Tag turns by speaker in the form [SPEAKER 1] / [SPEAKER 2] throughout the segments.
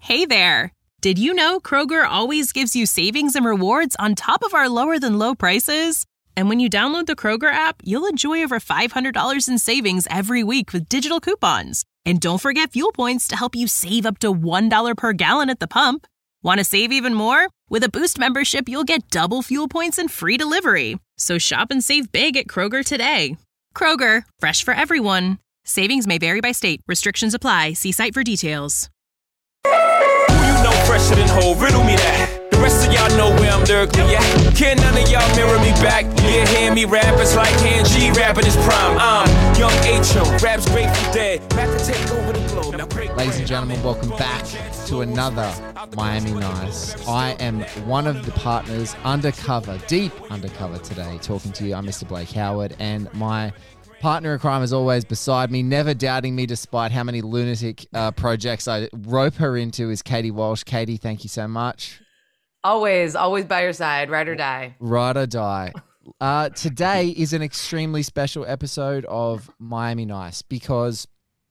[SPEAKER 1] Hey there! Did you know Kroger always gives you savings and rewards on top of our lower-than-low prices? And when you download the Kroger app, you'll enjoy over $500 in savings every week with digital coupons. And don't forget fuel points to help you save up to $1 per gallon at the pump. Want to save even more? With a Boost membership, you'll get double fuel points and free delivery. So shop and save big at Kroger today. Kroger, fresh for everyone. Savings may vary by state. Restrictions apply. See site for details.
[SPEAKER 2] No fresher than whole, riddle me that. The rest of y'all know where I'm lyrically at. Can none of y'all mirror me back? Yeah, hear me rap, it's like Han G rapping his prime. I'm Young H.O., raps Grateful Dead, back to take over the globe. Now,
[SPEAKER 3] ladies and gentlemen, welcome back to another Miami Nice. I am one of the partners undercover, deep undercover today, talking to you. I'm Mr. Blake Howard, and my partner in crime is always beside me, never doubting me despite how many lunatic projects I rope her into, is Katie Walsh. Katie, thank you so much.
[SPEAKER 4] Always by your side, ride or die.
[SPEAKER 3] Ride or die. Today is an extremely special episode of Miami Nice because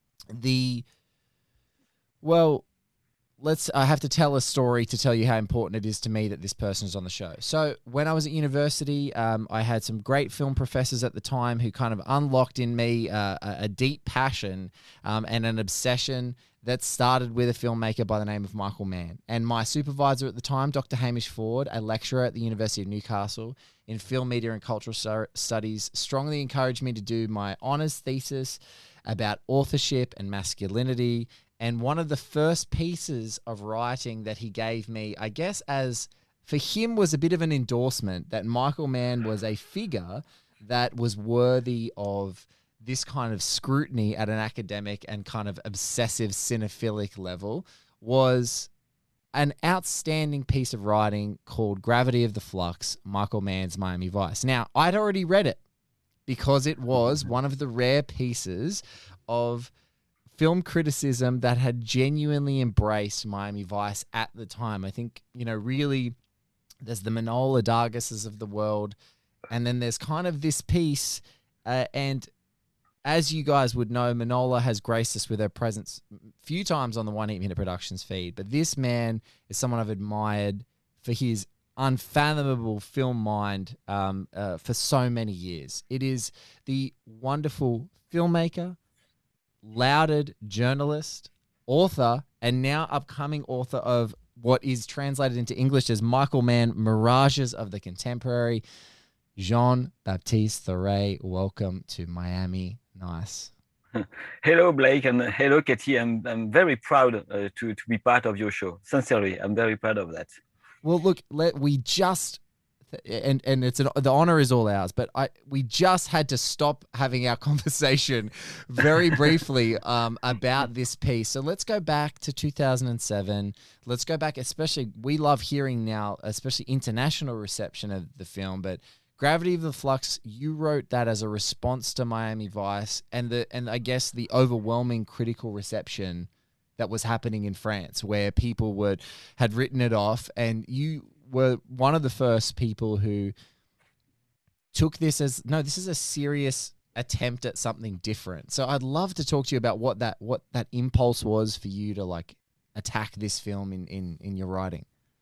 [SPEAKER 3] I have to tell a story to tell you how important it is to me that this person is on the show. So when I was at university, I had some great film professors at the time who kind of unlocked in me a deep passion and an obsession that started with a filmmaker by the name of Michael Mann. And my supervisor at the time, Dr. Hamish Ford, a lecturer at the University of Newcastle in film, media and cultural studies, strongly encouraged me to do my honours thesis about authorship and masculinity. And one of the first pieces of writing that he gave me, I guess as for him, was a bit of an endorsement that Michael Mann was a figure that was worthy of this kind of scrutiny at an academic and kind of obsessive cinephilic level, was an outstanding piece of writing called Gravity of the Flux, Michael Mann's Miami Vice. Now, I'd already read it because it was one of the rare pieces of film criticism that had genuinely embraced Miami Vice at the time. I think, really there's the Manohla Dargis's of the world, and then there's kind of this piece, and as you guys would know, Manohla has graced us with her presence a few times on the One Heat Minute Productions feed, but this man is someone I've admired for his unfathomable film mind for so many years. It is the wonderful filmmaker, lauded journalist, author, and now upcoming author of what is translated into English as Michael Mann, Mirages of the Contemporary, Jean-Baptiste Thoret. Welcome to Miami Nice.
[SPEAKER 5] Hello, Blake, and hello, Katie. I'm very proud to be part of your show. Sincerely, I'm very proud of that.
[SPEAKER 3] Well, look, we just... And the honor is all ours, but we just had to stop having our conversation very briefly about this piece. So let's go back to 2007. Let's go back, especially, we love hearing now, especially international reception of the film, but Gravity of the Flux, you wrote that as a response to Miami Vice and I guess the overwhelming critical reception that was happening in France, where people had written it off, and you were one of the first people who took this as, no, this is a serious attempt at something different. So I'd love to talk to you about what that impulse was for you to attack this film in your writing.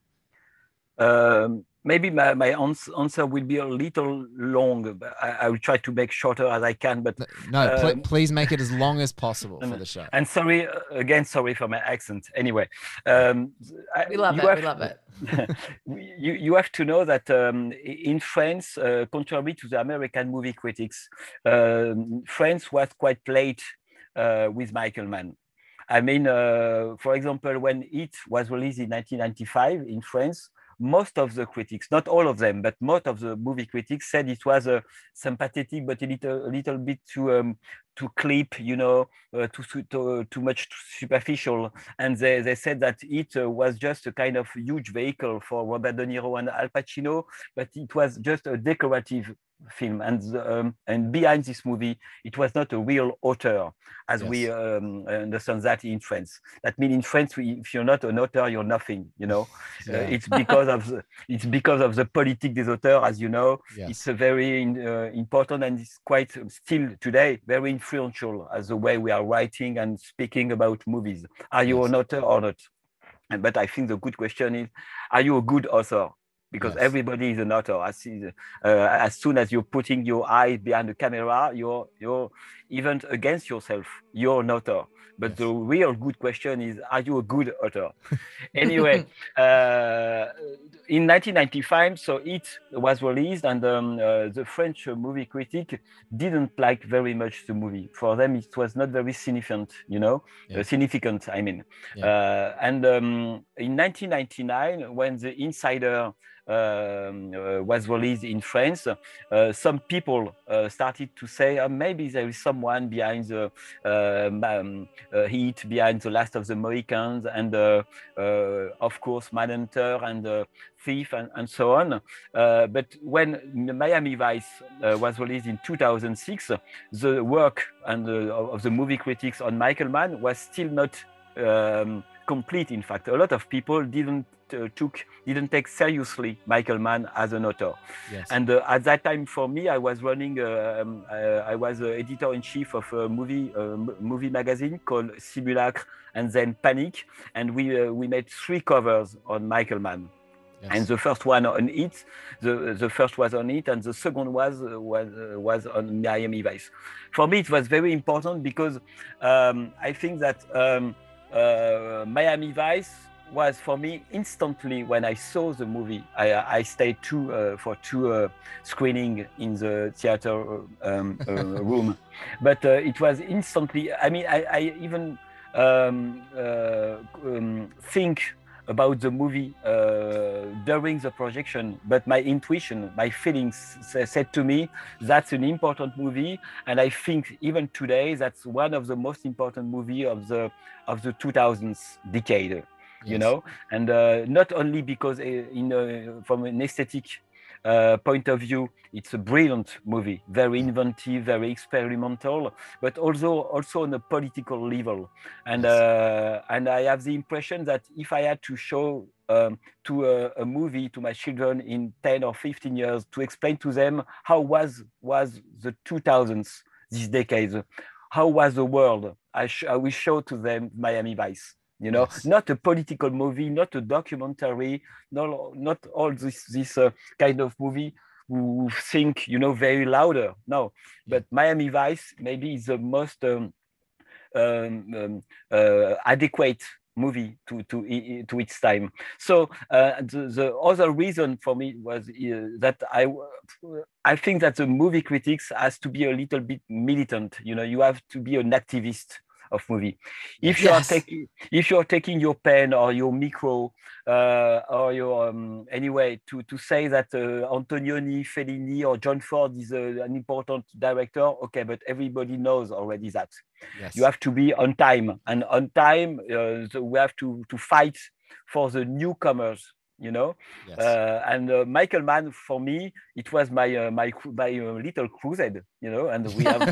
[SPEAKER 5] Maybe my answer will be a little long, but I will try to make shorter as I can. But
[SPEAKER 3] please make it as long as possible for the show.
[SPEAKER 5] And sorry for my accent. Anyway,
[SPEAKER 4] we love it.
[SPEAKER 5] You have to know that in France, contrary to the American movie critics, France was quite late with Michael Mann. I mean, for example, when it was released in 1995 in France, most of the critics, not all of them, but most of the movie critics said it was sympathetic, but a little bit too clip, too much superficial. And they said that it was just a kind of huge vehicle for Robert De Niro and Al Pacino, but it was just a decorative film. And behind this movie, it was not a real author, as we understand that in France. That means in France, if you're not an author, you're nothing. It's because of the politique des auteurs, as you know. Yes. It's a very important, and it's quite still today very influential as the way we are writing and speaking about movies. Are you an author or not? But I think the good question is, are you a good author? Because everybody is an author. As soon as you're putting your eye behind the camera, you're even against yourself. You're an author. But the real good question is, are you a good author? Anyway, in 1995, so it was released, and the French movie critic didn't like very much the movie. For them, it was not very significant, significant, I mean. And in 1999, when The Insider was released in France, some people started to say maybe there is someone behind the Heat, behind The Last of the Mohicans, and of course Manhunter and Thief and so on. But when Miami Vice was released in 2006, the work of the movie critics on Michael Mann was still not complete. In fact, a lot of people didn't take seriously Michael Mann as an author. And at that time, for me, I was running I was editor-in-chief of a movie magazine called Simulacre and then Panic, and we made 3 covers on Michael Mann. And the first one on it, the first was on it, and the second was on Miami Vice. For me, it was very important because I think that Miami Vice was for me instantly. When I saw the movie, I stayed for two screening in the theater room, but it was instantly. I mean, I even think about the movie during the projection, but my intuition, my feelings said to me that's an important movie, and I think even today that's one of the most important movie of the 2000s decade. You know, and not only because from an aesthetic point of view, it's a brilliant movie, very inventive, very experimental, but also on a political level. And I have the impression that if I had to show a movie to my children in 10 or 15 years to explain to them how was the 2000s, this decade, how was the world, I will show to them Miami Vice. You know, not a political movie, not a documentary, not all this kind of movie who think, you know, very louder. No, but Miami Vice maybe is the most adequate movie to its time. So the other reason for me was that I think that the movie critics has to be a little bit militant. You know, you have to be an activist of movie. If you're taking your pen or your micro or your anyway to say that Antonioni, Fellini or John Ford is an important director, okay, but everybody knows already that. You have to be on time, and on time we have to fight for the newcomers. You know, and Michael Mann, for me, it was my little crusade. You know, and we have,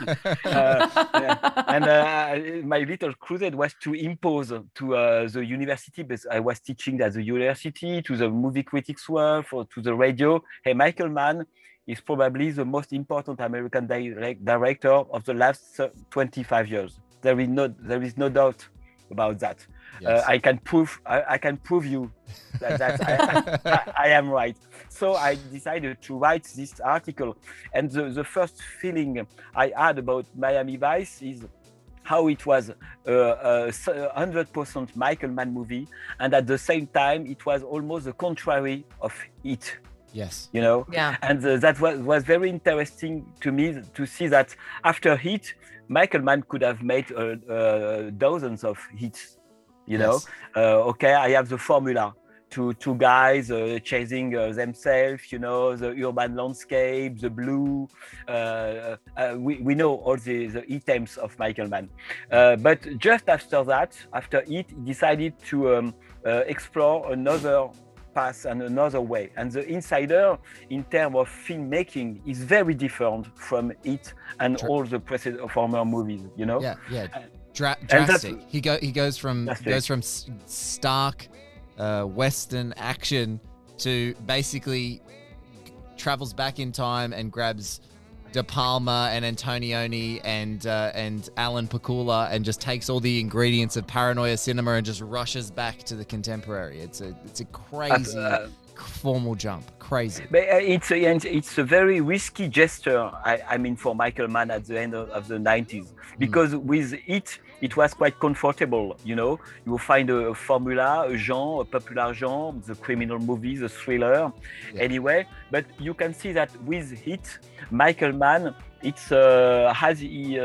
[SPEAKER 5] my little crusade was to impose to the university, because I was teaching at the university, to the movie critics world, to the radio. Hey, Michael Mann is probably the most important American director of the last 25 years. There is no doubt about that. I can prove you that I am right. So I decided to write this article, and the first feeling I had about Miami Vice is how it was a 100% Michael Mann movie, and at the same time it was almost the contrary of it.
[SPEAKER 3] Yes.
[SPEAKER 5] You know? Yeah. And that was very interesting to me to see that after Heat, Michael Mann could have made dozens of hits. You know, okay, I have the formula. Two guys chasing themselves, you know, the urban landscape, the blue. We know all the items of Michael Mann. But just after that, after it, he decided to explore another path and another way. And The Insider, in terms of filmmaking, is very different from it and all the former movies, you know?
[SPEAKER 3] Yeah. Drastic. He goes from stark Western action to basically travels back in time and grabs De Palma and Antonioni and Alan Pakula and just takes all the ingredients of paranoia cinema and just rushes back to the contemporary. It's a crazy formal jump. Crazy.
[SPEAKER 5] But it's a very risky gesture, I mean, for Michael Mann at the end of the 90s, because with it was quite comfortable, you know. You will find a formula, a genre, a popular genre, the criminal movie, the thriller, anyway. But you can see that with it, Michael Mann, it's as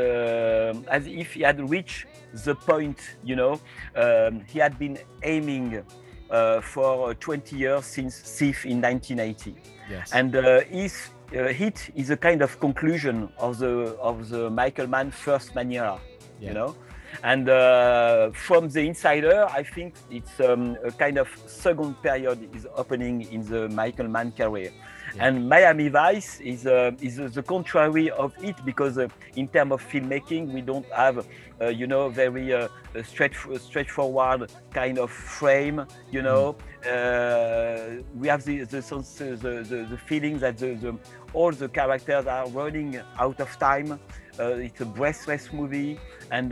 [SPEAKER 5] if he had reached the point, you know. He had been aiming for 20 years since Thief in 1980.
[SPEAKER 3] Yes.
[SPEAKER 5] And his hit is a kind of conclusion of the Michael Mann first mania, you know. And from the insider, I think it's a kind of second period is opening in the Michael Mann career. And Miami Vice is the contrary of it, because in terms of filmmaking, we don't have, you know, very straightforward kind of frame. You know, we have the feeling that all the characters are running out of time. It's a breathless movie, and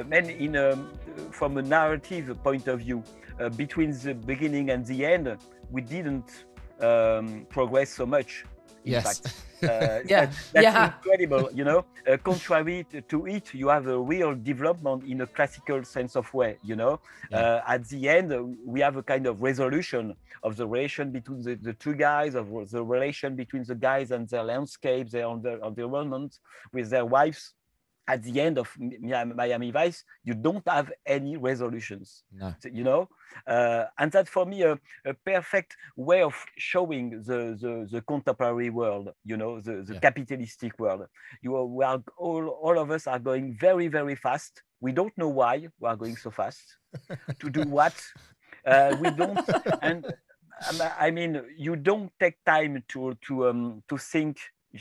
[SPEAKER 5] from a narrative point of view, between the beginning and the end, we didn't progress so much. In fact, that's incredible. You know, contrary to it, you have a real development in a classical sense of way. You know, at the end, we have a kind of resolution of the relation between the two guys, of the relation between the guys and their landscapes, their environment with their wives. At the end of Miami Vice, you don't have any resolutions, you know? And that's for me a perfect way of showing the contemporary world, you know, the capitalistic world. We are all of us are going very, very fast. We don't know why we are going so fast. To do what? We don't, and I mean, you don't take time to think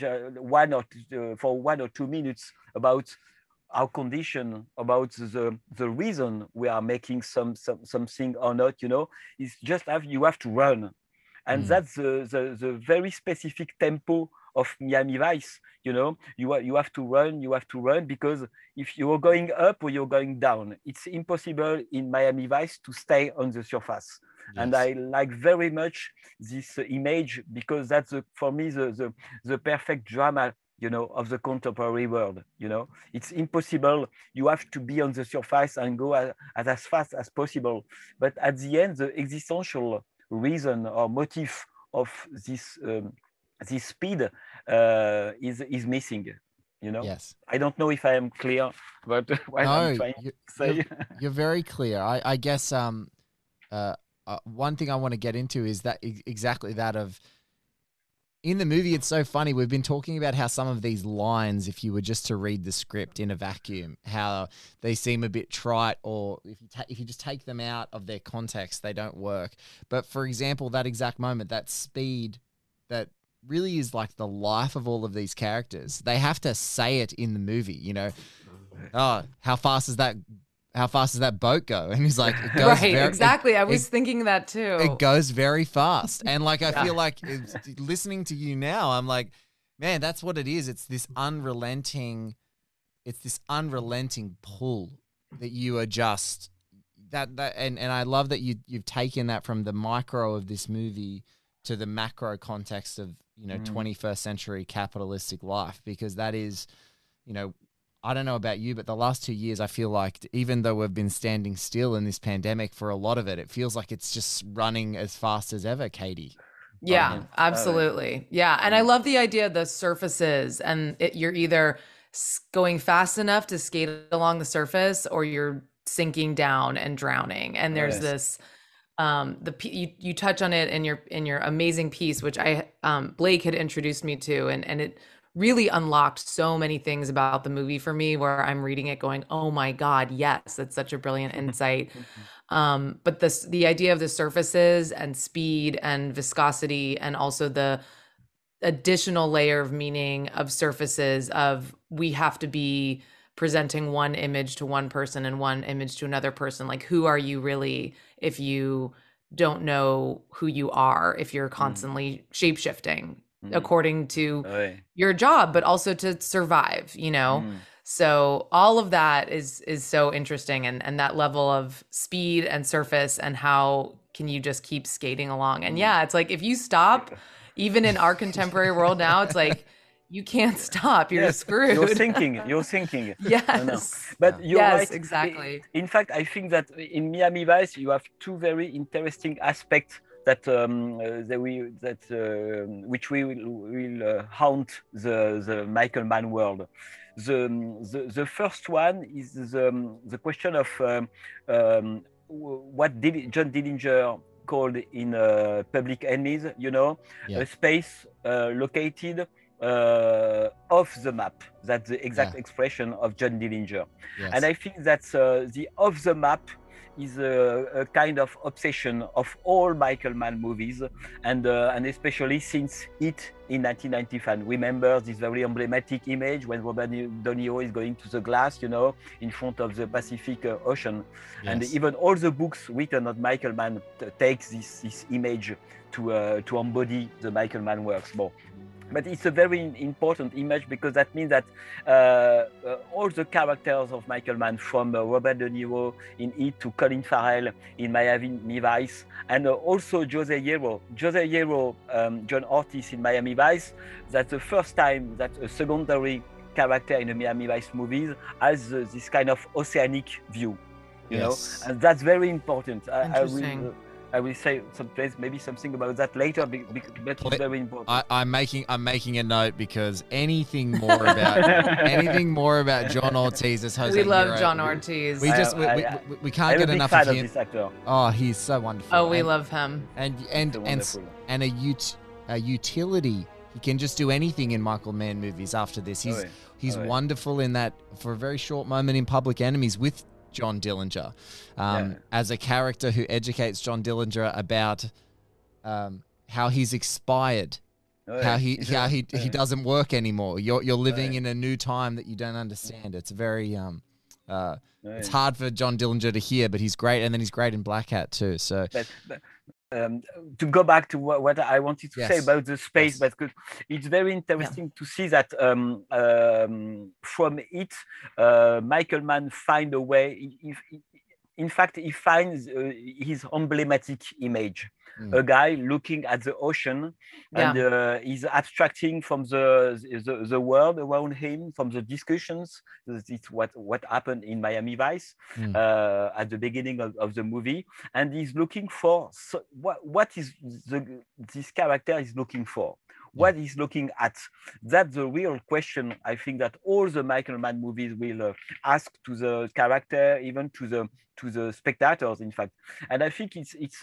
[SPEAKER 5] for 1 or 2 minutes about our condition, about the reason we are making something or not. You know, it's just you have to run, and that's the very specific tempo of Miami Vice. You know, you have to run, because if you're going up or you're going down, it's impossible in Miami Vice to stay on the surface. Yes. And I like very much this image, because that's for me the perfect drama, you know, of the contemporary world. You know, it's impossible. You have to be on the surface and go as fast as possible. But at the end, the existential reason or motive of this speed is missing. You know. Yes. I don't know if I am clear, but what I'm trying to say.
[SPEAKER 3] You're very clear. I guess one thing I want to get into is that exactly that of, in the movie, it's so funny. We've been talking about how some of these lines, if you were just to read the script in a vacuum, how they seem a bit trite, or if you just take them out of their context, they don't work. But for example, that exact moment, that speed, that really is like the life of all of these characters. They have to say it in the movie, you know. Oh, how fast does that boat go? And he's like, it goes
[SPEAKER 4] exactly. I was thinking that too.
[SPEAKER 3] It goes very fast. And like, I feel like listening to you now, I'm like, man, that's what it is. It's this unrelenting pull that you are just and I love that you've taken that from the micro of this movie to the macro context of, you know, 21st century capitalistic life, because that is, you know, I don't know about you, but the last 2 years, I feel like even though we've been standing still in this pandemic for a lot of it, it feels like it's just running as fast as ever, Katie.
[SPEAKER 4] Yeah, absolutely. Yeah. And I love the idea of the surfaces, and you're either going fast enough to skate along the surface, or you're sinking down and drowning. And there's this, you touch on it in your amazing piece, which Blake had introduced me to, and it really unlocked so many things about the movie for me, where I'm reading it going, oh my God, yes, that's such a brilliant insight. But the idea of the surfaces and speed and viscosity, and also the additional layer of meaning of surfaces of, we have to be presenting one image to one person and one image to another person. Like, who are you really if you don't know who you are, if you're constantly shape-shifting? according to your job, but also to survive, you know?
[SPEAKER 5] Mm.
[SPEAKER 4] So all of that is so interesting, and that level of speed and surface, and how can you just keep skating along? And yeah, it's like if you stop, even in our contemporary world now, it's like you can't stop. You're screwed.
[SPEAKER 5] You're thinking.
[SPEAKER 4] Yes.
[SPEAKER 5] But you're right.
[SPEAKER 4] Exactly.
[SPEAKER 5] In fact, I think that in Miami Vice, you have two very interesting aspects that which will haunt the Michael Mann world. The first one is the question of what John Dillinger called in Public Enemies, you know, a space located off the map. That's the exact expression of John Dillinger.
[SPEAKER 3] Yes.
[SPEAKER 5] And I think that's the off the map is a kind of obsession of all Michael Mann movies, and especially since It in 1995. Remember this very emblematic image when Robert De Niro is going to the glass, you know, in front of the Pacific Ocean. Yes. And even all the books written on Michael Mann takes this image to embody the Michael Mann works more. But it's a very important image because that means that all the characters of Michael Mann, from Robert De Niro in It to Colin Farrell in Miami Vice, and also Jose Hierro, John Ortiz in Miami Vice, that's the first time that a secondary character in the Miami Vice movies has this kind of oceanic view, you know, and that's very important. I will say maybe something about that later, but it's very important.
[SPEAKER 3] I'm making a note because anything more about John Ortiz as Jose
[SPEAKER 4] We love
[SPEAKER 3] Hierro,
[SPEAKER 4] John Ortiz.
[SPEAKER 3] We can't get enough of him.
[SPEAKER 5] This actor.
[SPEAKER 3] Oh, he's so wonderful.
[SPEAKER 4] Oh, we love him.
[SPEAKER 3] And a utility. He can just do anything in Michael Mann movies after this. He's wonderful in that for a very short moment in Public Enemies with John Dillinger, as a character who educates John Dillinger about how he's expired, how he doesn't work anymore. You're living in a new time that you don't understand. It's very it's hard for John Dillinger to hear, but he's great, and then he's great in Black Hat too. So.
[SPEAKER 5] To go back to what I wanted to say about the space, because it's very interesting to see that from it, Michael Mann find a way. In fact, he finds his emblematic image. A guy looking at the ocean, and he's abstracting from the world around him, from the discussions. It's what happened in Miami Vice at the beginning of the movie, and he's looking for what is this character is looking for. What he's looking at. That's the real question. I think that all the Michael Mann movies will ask to the character, even to the spectators, in fact. And I think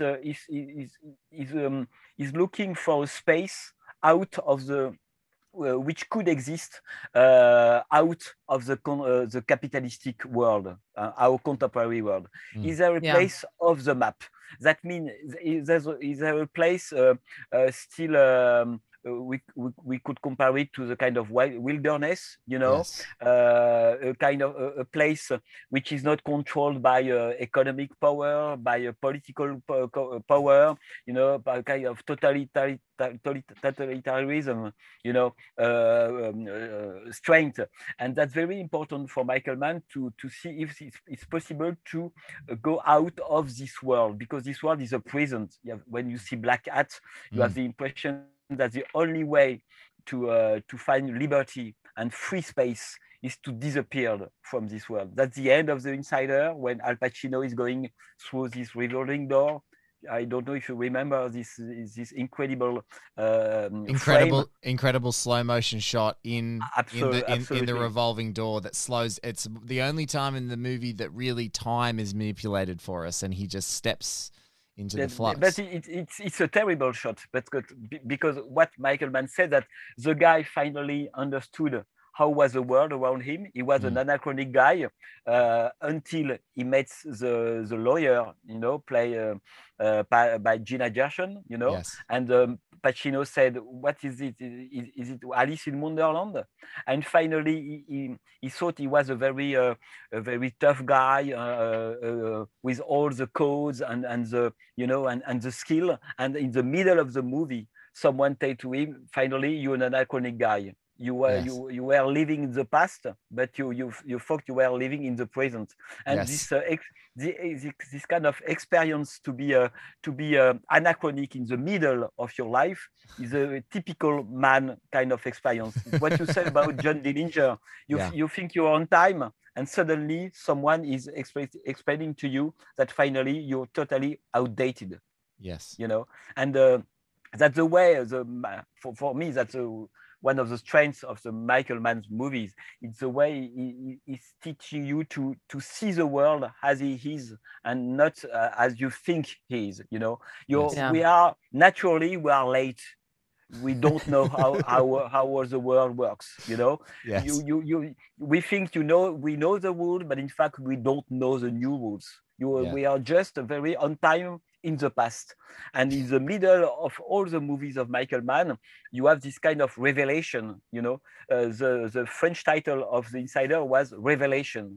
[SPEAKER 5] he's looking for a space out of the which could exist out of the capitalistic world, our contemporary world. Is there a place of the map? That means is there a place still? We could compare it to the kind of wilderness, you know, a kind of a place which is not controlled by economic power, by a political power, you know, by a kind of totalitarianism, you know, strength. And that's very important for Michael Mann to see if it's possible to go out of this world, because this world is a prison. When you see Black Hat, you have the impression that the only way to find liberty and free space is to disappear from this world. That's the end of The Insider, when Al Pacino is going through this revolving door. I don't know if you remember this incredible
[SPEAKER 3] slow motion shot in the revolving door that slows. It's the only time in the movie that really time is manipulated for us, and he just steps into the flux.
[SPEAKER 5] But it's a terrible shot, but because what Michael Mann said, that the guy finally understood how was the world around him. He was an anachronic guy until he met the lawyer, you know, played by Gina Gershon, you know, and Pacino said, "What is it? Is it Alice in Wonderland?" And finally, he thought he was a very tough guy with all the codes and the, you know, and the skill. And in the middle of the movie, someone say to him, finally, you're an anachronic guy. You were you were living in the past, but you thought you were living in the present. And this kind of experience to be anachronic in the middle of your life is a typical man kind of experience. What you said about John Dillinger, you think you're on time, and suddenly someone is explaining to you that finally you're totally outdated.
[SPEAKER 3] Yes,
[SPEAKER 5] and that's the way. For me, that's one of the strengths of the Michael Mann movies. It's the way he's teaching you to see the world as he is and not as you think he is. We are late. We don't know how the world works.
[SPEAKER 3] Yes.
[SPEAKER 5] We think we know the rules, but in fact we don't know the new rules. We are just very on time in the past. And in the middle of all the movies of Michael Mann, you have this kind of revelation. The French title of The Insider was Revelation.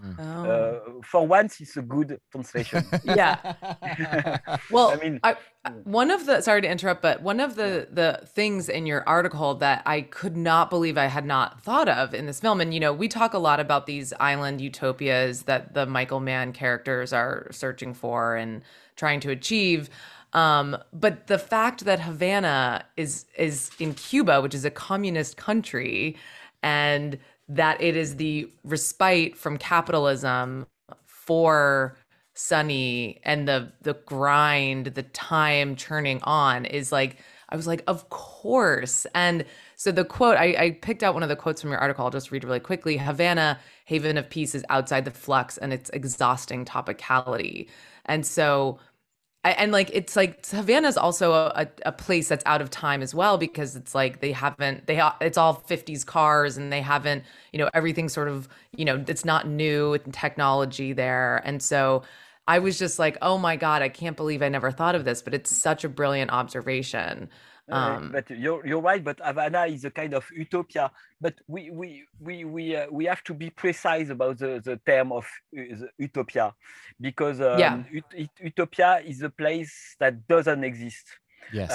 [SPEAKER 5] For once, it's a good translation.
[SPEAKER 4] Yeah. Well, one of the, sorry to interrupt, but one of the things in your article that I could not believe I had not thought of in this film, and we talk a lot about these island utopias that the Michael Mann characters are searching for and trying to achieve. But the fact that Havana is in Cuba, which is a communist country, and that it is the respite from capitalism for Sonny and the grind, the time churning on is like, I was like, of course. And so the quote, I picked out one of the quotes from your article. I'll just read really quickly. Havana, haven of peace, is outside the flux and its exhausting topicality. And so, it's like Havana is also a place that's out of time as well, because it's like it's all 50s cars and they haven't, everything's sort of, it's not new technology there. And so I was just like, oh my God, I can't believe I never thought of this, but it's such a brilliant observation.
[SPEAKER 5] But you're right. But Havana is a kind of utopia. But we have to be precise about the term of utopia, because utopia is a place that doesn't exist.
[SPEAKER 3] Yes.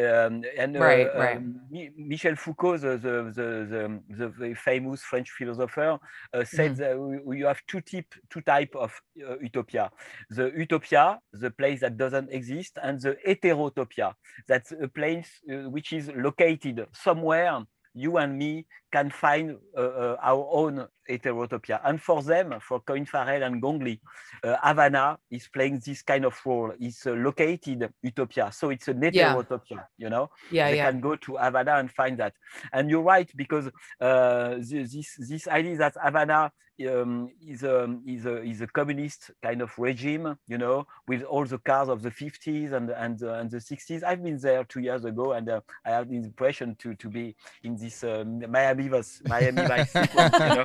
[SPEAKER 5] Right. Michel Foucault, the very famous French philosopher, said that you have two type of utopia: the utopia, the place that doesn't exist, and the heterotopia, that's a place which is located somewhere. You and me can find our own heterotopia. And for them, for Colin Farrell and Gong Li, Havana is playing this kind of role. It's a located utopia. So it's an heterotopia, They can go to Havana and find that. And you're right, because this idea that Havana is a communist kind of regime, with all the cars of the 50s and the 60s. I've been there 2 years ago, and I have the impression to be in this Miami Vice sequence,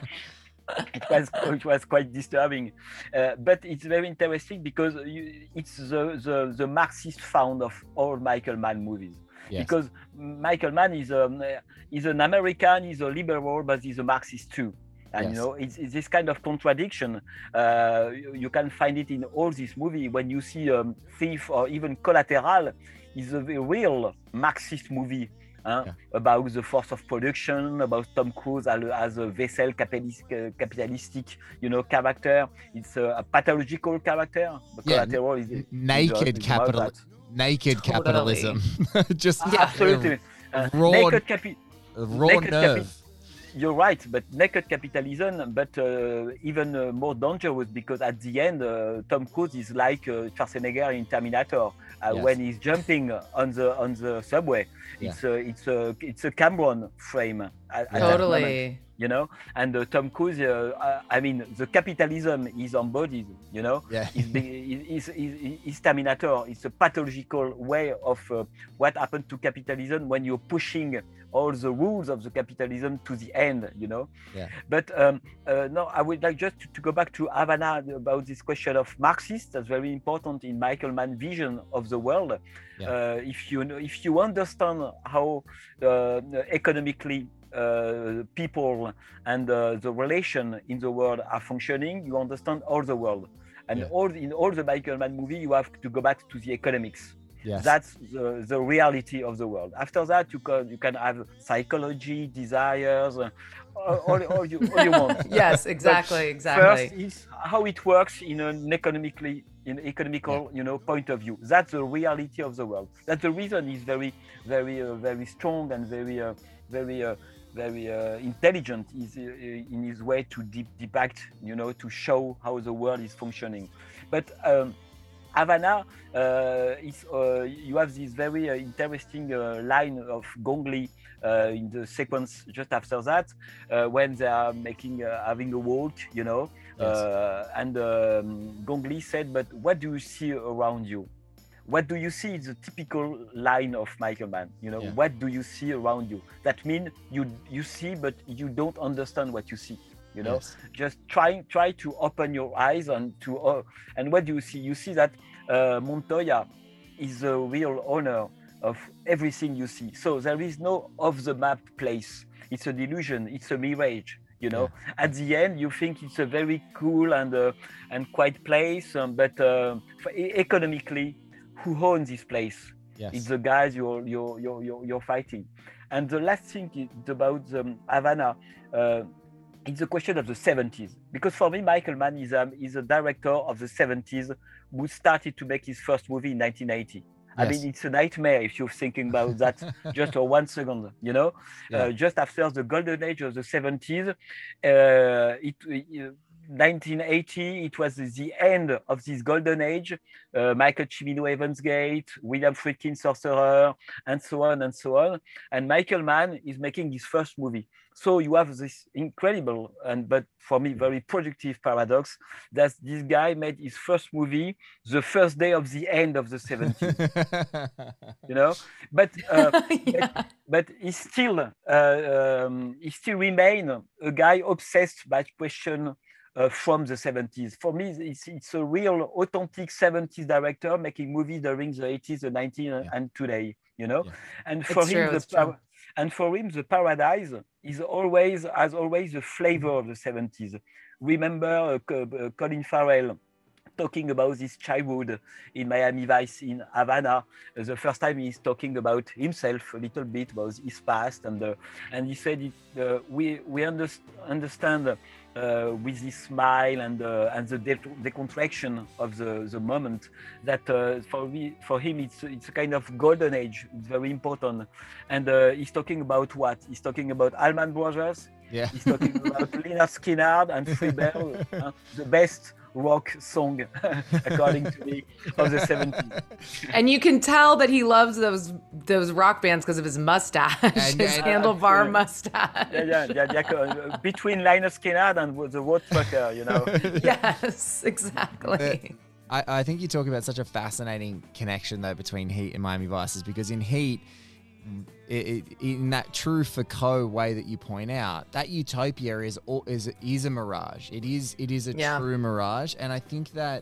[SPEAKER 5] It was quite disturbing, but it's very interesting because it's the Marxist found of all Michael Mann movies. Yes. Because Michael Mann is an American, he's a liberal, but he's a Marxist too. And it's this kind of contradiction. You can find it in all these movies. When you see Thief or even Collateral, is a real Marxist movie. About the force of production, about Tom Cruise as a vessel capitalistic, character. It's a pathological character. Collateral is
[SPEAKER 3] naked capitalism. Just
[SPEAKER 5] absolutely
[SPEAKER 3] raw
[SPEAKER 5] naked
[SPEAKER 3] nerve.
[SPEAKER 5] You're right, but naked capitalism, but even more dangerous, because at the end, Tom Cruise is like Schwarzenegger in Terminator when he's jumping on the subway. It's a Cameron frame.
[SPEAKER 4] Totally.
[SPEAKER 5] And Tom Cruise, the capitalism is embodied, is Terminator. It's a pathological way of what happened to capitalism when you're pushing all the rules of the capitalism to the end, But no, I would like just to go back to Havana about this question of Marxist. That's very important in Michael Mann's vision of the world. If you understand how economically people and the relation in the world are functioning, you understand all the world. And in all the Michael Mann movie, you have to go back to the economics.
[SPEAKER 3] Yes.
[SPEAKER 5] That's the reality of the world. After that, you can have psychology, desires, all you want.
[SPEAKER 4] Yes, exactly,
[SPEAKER 5] But
[SPEAKER 4] exactly.
[SPEAKER 5] first is how it works in an economical, point of view. That's the reality of the world. That's the reason he's very, very, very strong and very intelligent in his way to depict, to show how the world is functioning. But Havana, you have this very interesting line of Gong Li in the sequence just after that, when they are having a walk,
[SPEAKER 3] Yes.
[SPEAKER 5] and Gong Li said, "But what do you see around you? What do you see?" Is the typical line of Michael Mann.
[SPEAKER 3] Yeah.
[SPEAKER 5] What do you see around you? That means you see, but you don't understand what you see.
[SPEAKER 3] Yes.
[SPEAKER 5] Just try to open your eyes and what do you see? You see that Montoya is the real owner of everything you see. So there is no off the map place. It's an illusion. It's a mirage.
[SPEAKER 3] Yeah.
[SPEAKER 5] At the end, you think it's a very cool and quiet place, but economically, who owns this place?
[SPEAKER 3] Yes.
[SPEAKER 5] It's the guys you're fighting. And the last thing is about Havana. It's a question of the 70s, because for me, Michael Mann is a director of the 70s who started to make his first movie in 1980. I
[SPEAKER 3] Yes.
[SPEAKER 5] mean, it's a nightmare if you're thinking about that just for 1 second,
[SPEAKER 3] Yeah.
[SPEAKER 5] just after the golden age of the 70s, 1980, it was the end of this golden age. Michael Cimino, Heaven's Gate, William Friedkin, Sorcerer, and so on and so on. And Michael Mann is making his first movie. So you have this incredible but for me very productive paradox that this guy made his first movie the first day of the end of the 70s. But but he still remain a guy obsessed by question from the 70s. For me, it's a real authentic 70s director making movies during the 80s, the 90s, and today. And for And for him, the paradise has always the flavor of the 70s. Remember Colin Farrell talking about his childhood in Miami Vice in Havana. The first time he's talking about himself a little bit, about his past, and he said we understand with his smile and the decontraction of the moment that for him it's a kind of golden age. It's very important, and he's talking about what? He's talking about Allman Brothers.
[SPEAKER 3] Yeah.
[SPEAKER 5] He's talking about Lynyrd Skynyrd and Freebell, the best rock song, according to me, of the 70s.
[SPEAKER 4] And you can tell that he loves those rock bands because of his mustache, his handlebar mustache.
[SPEAKER 5] Yeah. Between Lynyrd Skynyrd and the Road Trucker,
[SPEAKER 4] Yes, exactly.
[SPEAKER 3] I think you talk about such a fascinating connection though between Heat and Miami Vice, is because in Heat, in that true Foucault way that you point out, that utopia is a mirage. It is a true mirage, and I think that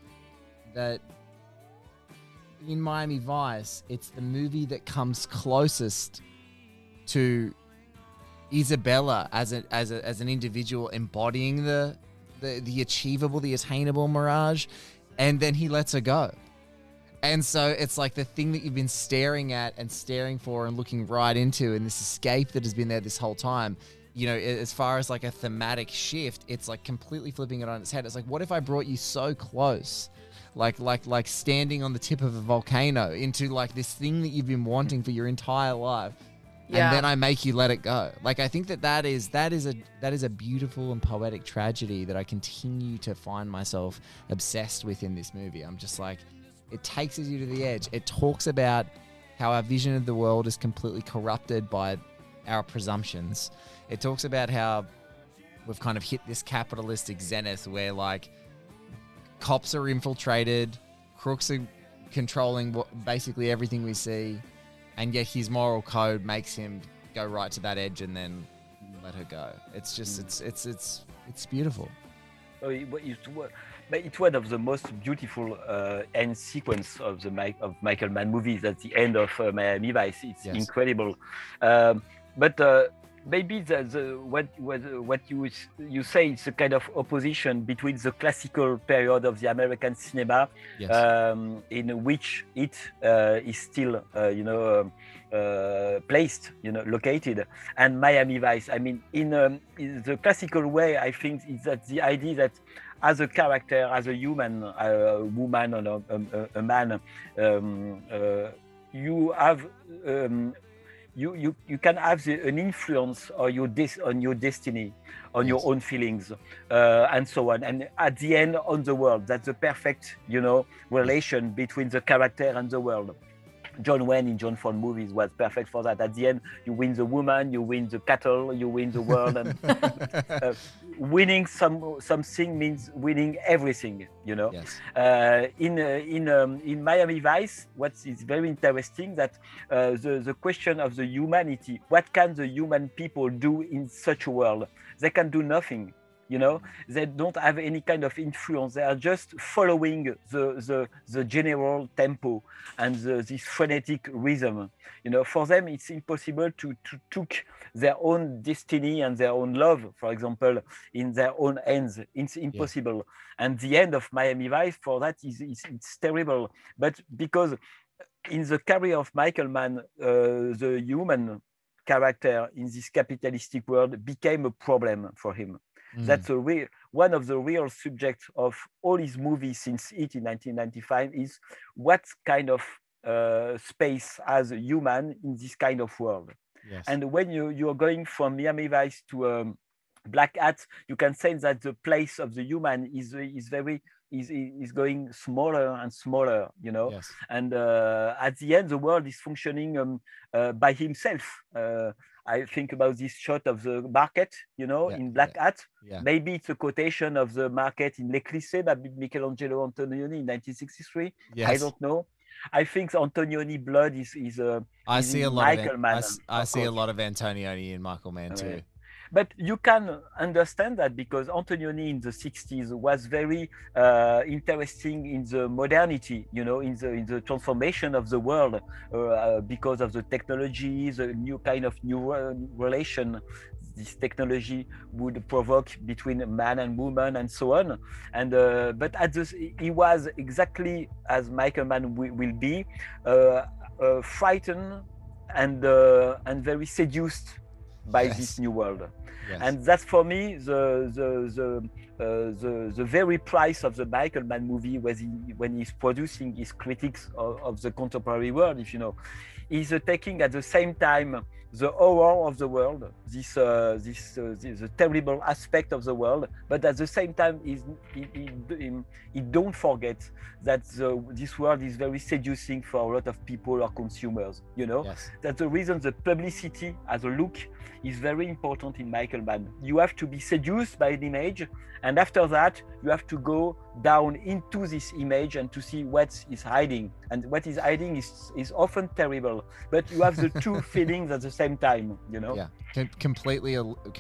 [SPEAKER 3] in Miami Vice, it's the movie that comes closest to Isabella as an individual embodying the achievable, the attainable mirage, and then he lets her go. And so it's like the thing that you've been staring at and staring for and looking right into, and this escape that has been there this whole time, as far as like a thematic shift, it's like completely flipping it on its head. It's like, what if I brought you so close, like standing on the tip of a volcano, into like this thing that you've been wanting for your entire life, and then I make you let it go. Like, I think that is a beautiful and poetic tragedy that I continue to find myself obsessed with in this movie. I'm just like, it takes you to the edge. It talks about how our vision of the world is completely corrupted by our presumptions. It talks about how we've kind of hit this capitalistic zenith where like cops are infiltrated, crooks are controlling basically everything we see, and yet his moral code makes him go right to that edge and then let her go. It's just it's beautiful.
[SPEAKER 5] It's one of the most beautiful end sequence of Michael Mann movies at the end of Miami Vice. It's incredible. But maybe what you say is a kind of opposition between the classical period of the American cinema,
[SPEAKER 3] Yes.
[SPEAKER 5] in which it is still placed, located, and Miami Vice. I mean, in the classical way, I think is that the idea that as a character, as a human, a woman or a man, you have. You can have an influence on your destiny, on your own feelings, and so on. And at the end, on the world, that's the perfect, relation between the character and the world. John Wayne in John Ford movies was perfect for that. At the end, you win the woman, you win the cattle, you win the world, and winning something means winning everything.
[SPEAKER 3] Yes.
[SPEAKER 5] In Miami Vice, what is very interesting that the question of the humanity. What can the human people do in such a world? They can do nothing. They don't have any kind of influence. They are just following the general tempo and this frenetic rhythm. For them, it's impossible to take their own destiny and their own love, for example, in their own hands. It's impossible. Yeah. And the end of Miami Vice for that it's terrible. But because in the career of Michael Mann, the human character in this capitalistic world became a problem for him. That's one of the real subjects of all his movies since it in 1995 is what kind of space as a human in this kind of world.
[SPEAKER 3] Yes.
[SPEAKER 5] And when you're going from Miami Vice to Black Hat, you can say that the place of the human is going smaller and smaller,
[SPEAKER 3] Yes.
[SPEAKER 5] And at the end, the world is functioning by himself. I think about this shot of the market, in Black Hat.
[SPEAKER 3] Yeah.
[SPEAKER 5] Maybe it's a quotation of the market in L'Eclissé by Michelangelo Antonioni in 1963.
[SPEAKER 3] Yes.
[SPEAKER 5] I don't know. I think Antonioni blood is
[SPEAKER 3] I see a lot
[SPEAKER 5] Michael
[SPEAKER 3] of
[SPEAKER 5] Mann.
[SPEAKER 3] I see a lot of Antonioni in Michael Mann too.
[SPEAKER 5] But you can understand that because Antonioni in the 60s was very interesting in the modernity, in the transformation of the world because of the technology, the new kind of relation this technology would provoke between man and woman and so on. And but he was exactly as Michael Mann will be, frightened and very seduced by this new world.
[SPEAKER 3] Yes.
[SPEAKER 5] And that's for me the very price of the Michael Mann movie when he's producing his critics of the contemporary world, if you know. He's taking at the same time the horror of the world, this terrible aspect of the world, but at the same time he don't forget that this world is very seducing for a lot of people or consumers,
[SPEAKER 3] Yes.
[SPEAKER 5] That's the reason the publicity as a look is very important in Michael Mann. You have to be seduced by an image, and after that you have to go down into this image and to see what is hiding, and what is hiding is often terrible, but you have the two feelings at the same time,
[SPEAKER 3] Yeah, completely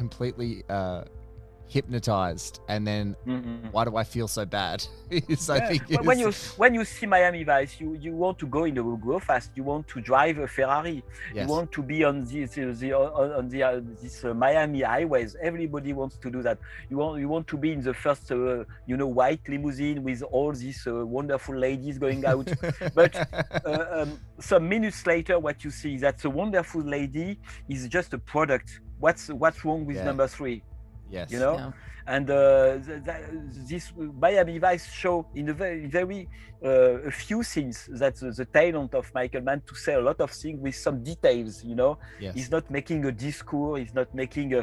[SPEAKER 3] hypnotized, and then why do I feel so bad?
[SPEAKER 5] When you see Miami Vice, you want to go in the go fast. You want to drive a Ferrari.
[SPEAKER 3] Yes.
[SPEAKER 5] You want to be on this Miami highways. Everybody wants to do that. You want to be in the first white limousine with all these wonderful ladies going out. But some minutes later, what you see is that the wonderful lady is just a product. What's wrong with number 3?
[SPEAKER 3] Yes.
[SPEAKER 5] And this Miami Vice show in a very a few things that the talent of Michael Mann to say a lot of things with some details.
[SPEAKER 3] Yes.
[SPEAKER 5] He's not making a discourse. He's not making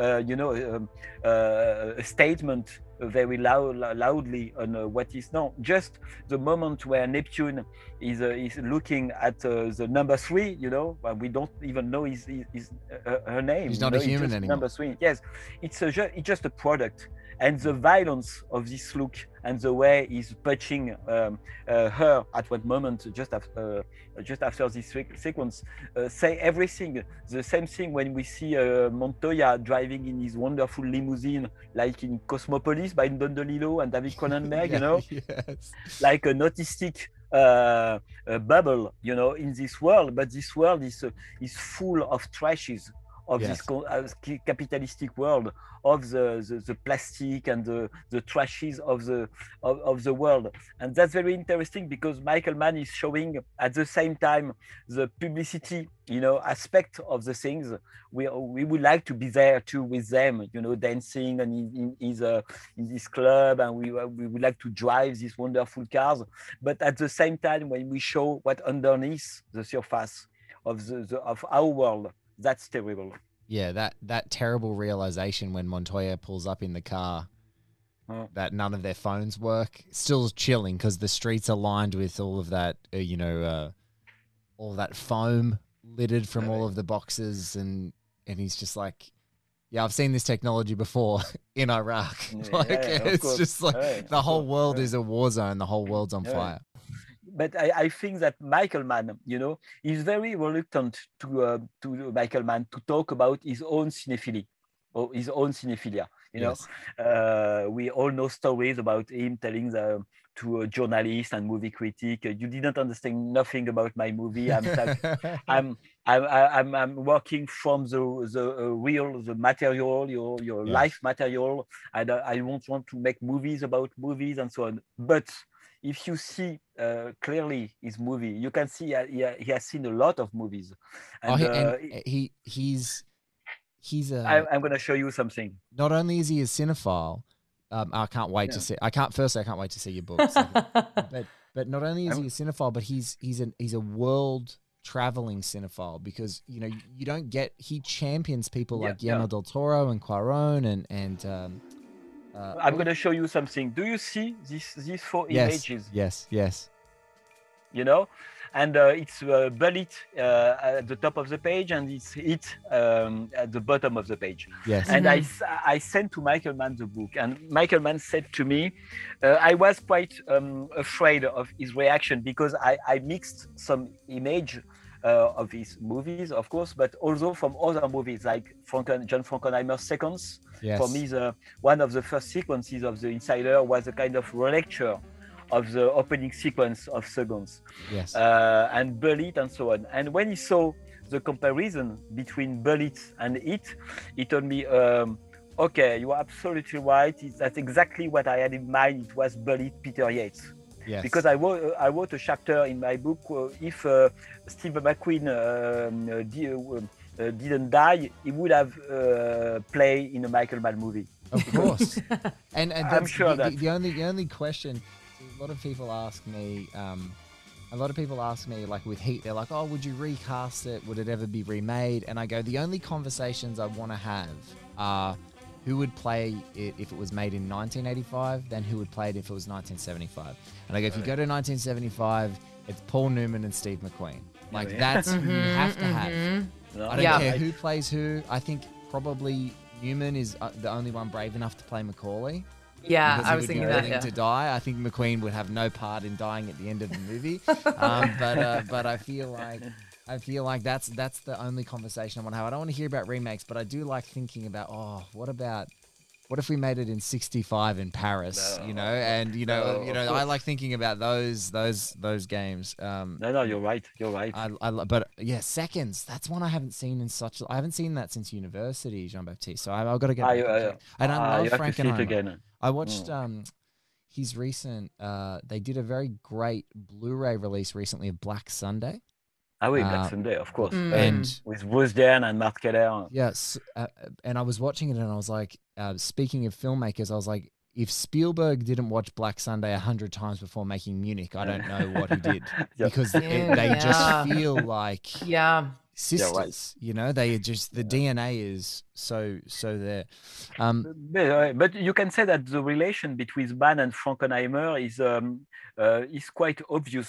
[SPEAKER 5] a statement very loudly on what is just the moment where Neptune is looking at the number 3. But we don't even know her name.
[SPEAKER 3] He's not a human anymore.
[SPEAKER 5] Number 3. Yes, it's just a product. And the violence of this look and the way he's punching her at one moment just after this sequence say everything. The same thing when we see Montoya driving in his wonderful limousine, like in Cosmopolis by Don DeLillo and David Cronenberg,
[SPEAKER 3] Yes.
[SPEAKER 5] like an autistic bubble, in this world. But this world is full of trashes, of
[SPEAKER 3] Yes.
[SPEAKER 5] this capitalistic world, of the plastic and the trashes of the world. And that's very interesting because Michael Mann is showing at the same time the publicity, aspect of the things. We would like to be there too with them, dancing and in this club, and we would like to drive these wonderful cars. But at the same time, when we show what underneath the surface of our world, that's terrible.
[SPEAKER 3] Yeah, that terrible realization when Montoya pulls up in the car that none of their phones work. Still chilling because the streets are lined with all of that, all that foam littered from all of the boxes, and he's just like, yeah, I've seen this technology before in Iraq. It's
[SPEAKER 5] course.
[SPEAKER 3] just like the whole world is a war zone. The whole world's on fire.
[SPEAKER 5] But I think that Michael Mann, is very reluctant to Michael Mann to talk about his own cinephilia or his own cinephilia.
[SPEAKER 3] Yes.
[SPEAKER 5] We all know stories about him telling to a journalist and movie critic, you didn't understand nothing about my movie. I'm working from the material, your life material. I don't want to make movies about movies and so on. But if you see clearly his movie, you can see he has seen a lot of movies. And,
[SPEAKER 3] he's
[SPEAKER 5] I'm going to show you something.
[SPEAKER 3] Not only is he a cinephile, I can't wait to see. I can't wait to see your books. but not only is he a cinephile, but he's a world traveling cinephile, because you don't get, he champions people like Guillermo del Toro and Cuarón and
[SPEAKER 5] I'm going to show you something. Do you see these four images?
[SPEAKER 3] Yes.
[SPEAKER 5] And it's bullet at the top of the page, and it's hit at the bottom of the page.
[SPEAKER 3] Yes.
[SPEAKER 5] And I sent to Michael Mann the book, and Michael Mann said to me, I was quite afraid of his reaction, because I mixed some image of his movies, of course, but also from other movies like John Frankenheimer's Seconds.
[SPEAKER 3] Yes.
[SPEAKER 5] For me, one of the first sequences of The Insider was a kind of relecture of the opening sequence of Seconds.
[SPEAKER 3] Yes.
[SPEAKER 5] And Bullet and so on. And when he saw the comparison between Bullet and it, he told me, okay, you are absolutely right. That's exactly what I had in mind. It was Bullet, Peter Yates.
[SPEAKER 3] Yes.
[SPEAKER 5] Because I wrote a chapter in my book, if Steve McQueen didn't die, he would have played in a Michael Mann movie.
[SPEAKER 3] Of course. and
[SPEAKER 5] I'm sure that
[SPEAKER 3] the only question, a lot of people ask me, like with Heat, they're like, oh, would you recast it? Would it ever be remade? And I go, the only conversations I want to have are who would play it if it was made in 1985, then who would play it if it was 1975. And I go, if you go to 1975, it's Paul Newman and Steve McQueen. Like, that's who you have to have.
[SPEAKER 5] No,
[SPEAKER 3] I don't care who plays who. I think probably Newman is the only one brave enough to play Macaulay.
[SPEAKER 4] Yeah,
[SPEAKER 3] Because
[SPEAKER 4] I was thinking that.
[SPEAKER 3] to die. I think McQueen would have no part in dying at the end of the movie. But I feel like that's the only conversation I want to have. I don't want to hear about remakes, but I do like thinking about, what if we made it in 65 in Paris, I like thinking about those games.
[SPEAKER 5] No, you're right.
[SPEAKER 3] But yeah, Seconds, that's one I haven't seen I haven't seen that since university, Jean-Baptiste. So I've got to get and I love Frankenheimer. I watched his recent, they did a very great Blu-ray release recently of Black Sunday.
[SPEAKER 5] Black Sunday, of course.
[SPEAKER 3] And
[SPEAKER 5] with Bruce Dern and Mark Keller.
[SPEAKER 3] Yes. And I was watching it and I was like, speaking of filmmakers, I was like, if Spielberg didn't watch Black Sunday 100 times before making Munich, I don't know what he did. Because they just feel like sisters, they just, the DNA is so there.
[SPEAKER 5] But you can say that the relation between Mann and Frankenheimer is quite obvious.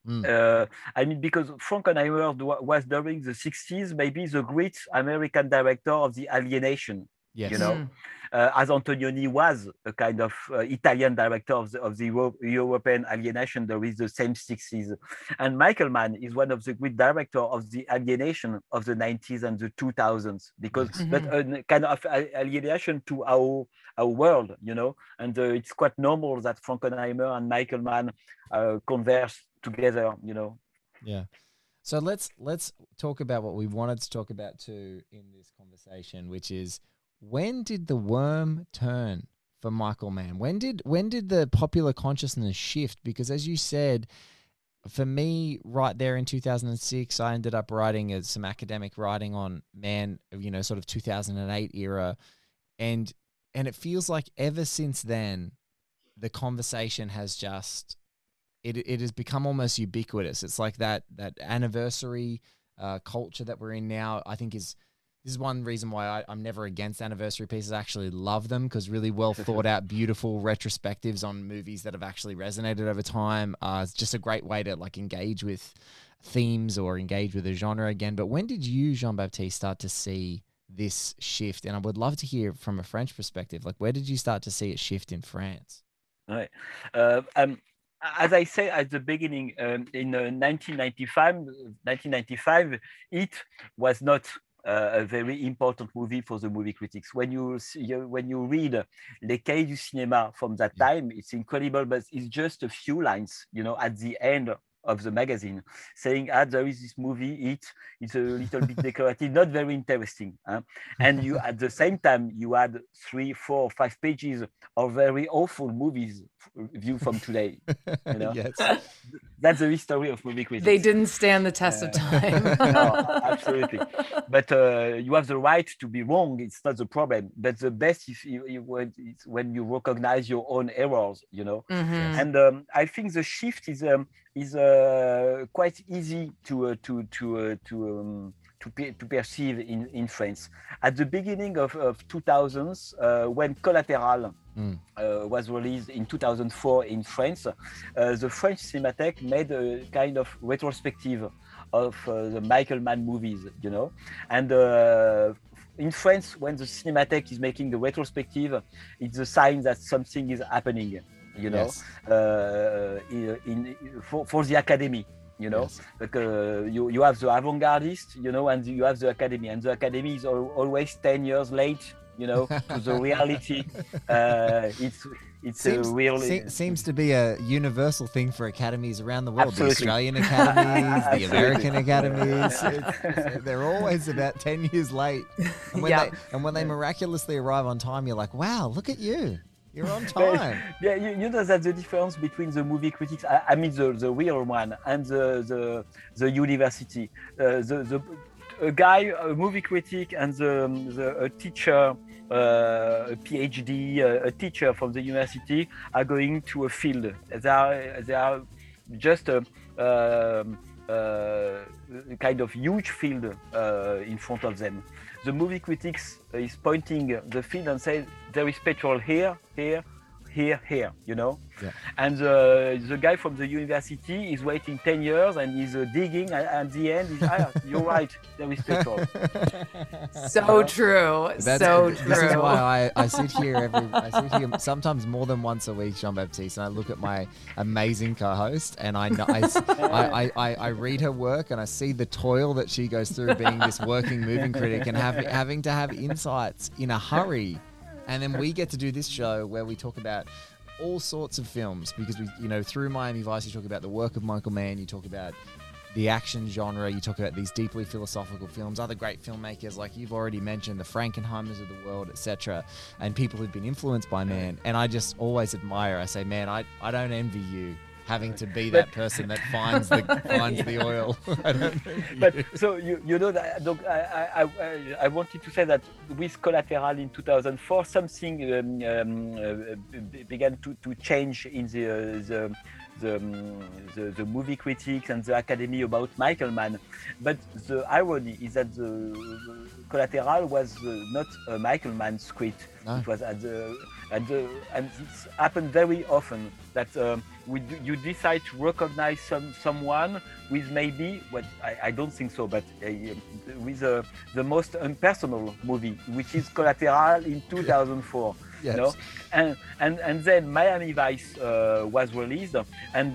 [SPEAKER 5] Because Frankenheimer was during the 60s, maybe the great American director of the alienation.
[SPEAKER 3] Yes.
[SPEAKER 5] As Antonioni was a kind of Italian director of the European alienation during the same 60s. And Michael Mann is one of the great directors of the alienation of the 90s and the 2000s, because but a kind of alienation to our world, and it's quite normal that Frankenheimer and Michael Mann converse together,
[SPEAKER 3] Yeah. So let's talk about what we wanted to talk about too in this conversation, which is, when did the worm turn for Michael Mann? When did the popular consciousness shift? Because as you said, for me, right there in 2006, I ended up writing some academic writing on Mann, sort of 2008 era, and it feels like ever since then, the conversation has just it has become almost ubiquitous. It's like that anniversary culture that we're in now. I think this is one reason why I'm never against anniversary pieces. I actually love them, because really well thought out, beautiful retrospectives on movies that have actually resonated over time. It's just a great way to like engage with themes or engage with a genre again. But when did you, Jean-Baptiste, start to see this shift? And I would love to hear from a French perspective, like where did you start to see it shift in France?
[SPEAKER 5] Right. As I said at the beginning, in 1995, it was not a very important movie for the movie critics. When you read Les Cahiers du Cinéma from that time, it's incredible, but it's just a few lines, at the end of the magazine, saying, there is this movie, it's a little bit decorative, not very interesting. And you, at the same time, you had 3, 4, 5 pages of very awful movies viewed from today.
[SPEAKER 3] Yes.
[SPEAKER 5] That's the history of movie critics.
[SPEAKER 4] They didn't stand the test of time.
[SPEAKER 5] No, absolutely. But you have the right to be wrong. It's not the problem. But the best is when you recognize your own errors,
[SPEAKER 4] Mm-hmm.
[SPEAKER 5] And I think the shift is quite easy to perceive in France. At the beginning of 2000s, when Collateral was released in 2004 in France, the French Cinematheque made a kind of retrospective of the Michael Mann movies, and in France, when the Cinematheque is making a retrospective, it's a sign that something is happening,
[SPEAKER 3] Yes.
[SPEAKER 5] For the Academy.
[SPEAKER 3] Yes.
[SPEAKER 5] Like, you have the avant-gardist, and you have the Academy, and the Academy is always 10 years late, to the reality. It's
[SPEAKER 3] seems,
[SPEAKER 5] a real...
[SPEAKER 3] seems to be a universal thing for academies around the world.
[SPEAKER 5] Absolutely.
[SPEAKER 3] The Australian academies, the American academies, they're always about 10 years late. And when they miraculously arrive on time, you're like, wow, look at you. You're on time.
[SPEAKER 5] Yeah, you know that the difference between the movie critics, I mean the real one, and the university. A movie critic, and a teacher, a PhD, a teacher from the university are going to a field. They are just a kind of huge field in front of them. The movie critics is pointing the field and say there is petrol here, here, here, here,
[SPEAKER 3] Yeah.
[SPEAKER 5] And the guy from the university is waiting 10 years and he's digging, and at the end he's, you're right, there is petrol.
[SPEAKER 4] So true. So true.
[SPEAKER 3] This is why I sit here sometimes more than once a week, Jean-Baptiste, and I look at my amazing co-host, and I read her work, and I see the toil that she goes through being this working moving critic, and having to have insights in a hurry. And then we get to do this show where we talk about all sorts of films, because we, through Miami Vice, you talk about the work of Michael Mann, you talk about the action genre, you talk about these deeply philosophical films, other great filmmakers like you've already mentioned, the Frankenheimers of the world, etc., and people who've been influenced by Mann. And I just always admire. I say, man, I don't envy you having to be that person that finds the oil.
[SPEAKER 5] But so you know that I wanted to say that with Collateral in 2004, something began to change in the movie critics and the Academy about Michael Mann. But the irony is that the Collateral was not a Michael Mann script. No. It was and it's happened very often that you decide to recognize someone with maybe what I don't think so, but with the most impersonal movie, which is Collateral in 2004.
[SPEAKER 3] Yes.
[SPEAKER 5] And then Miami Vice was released, and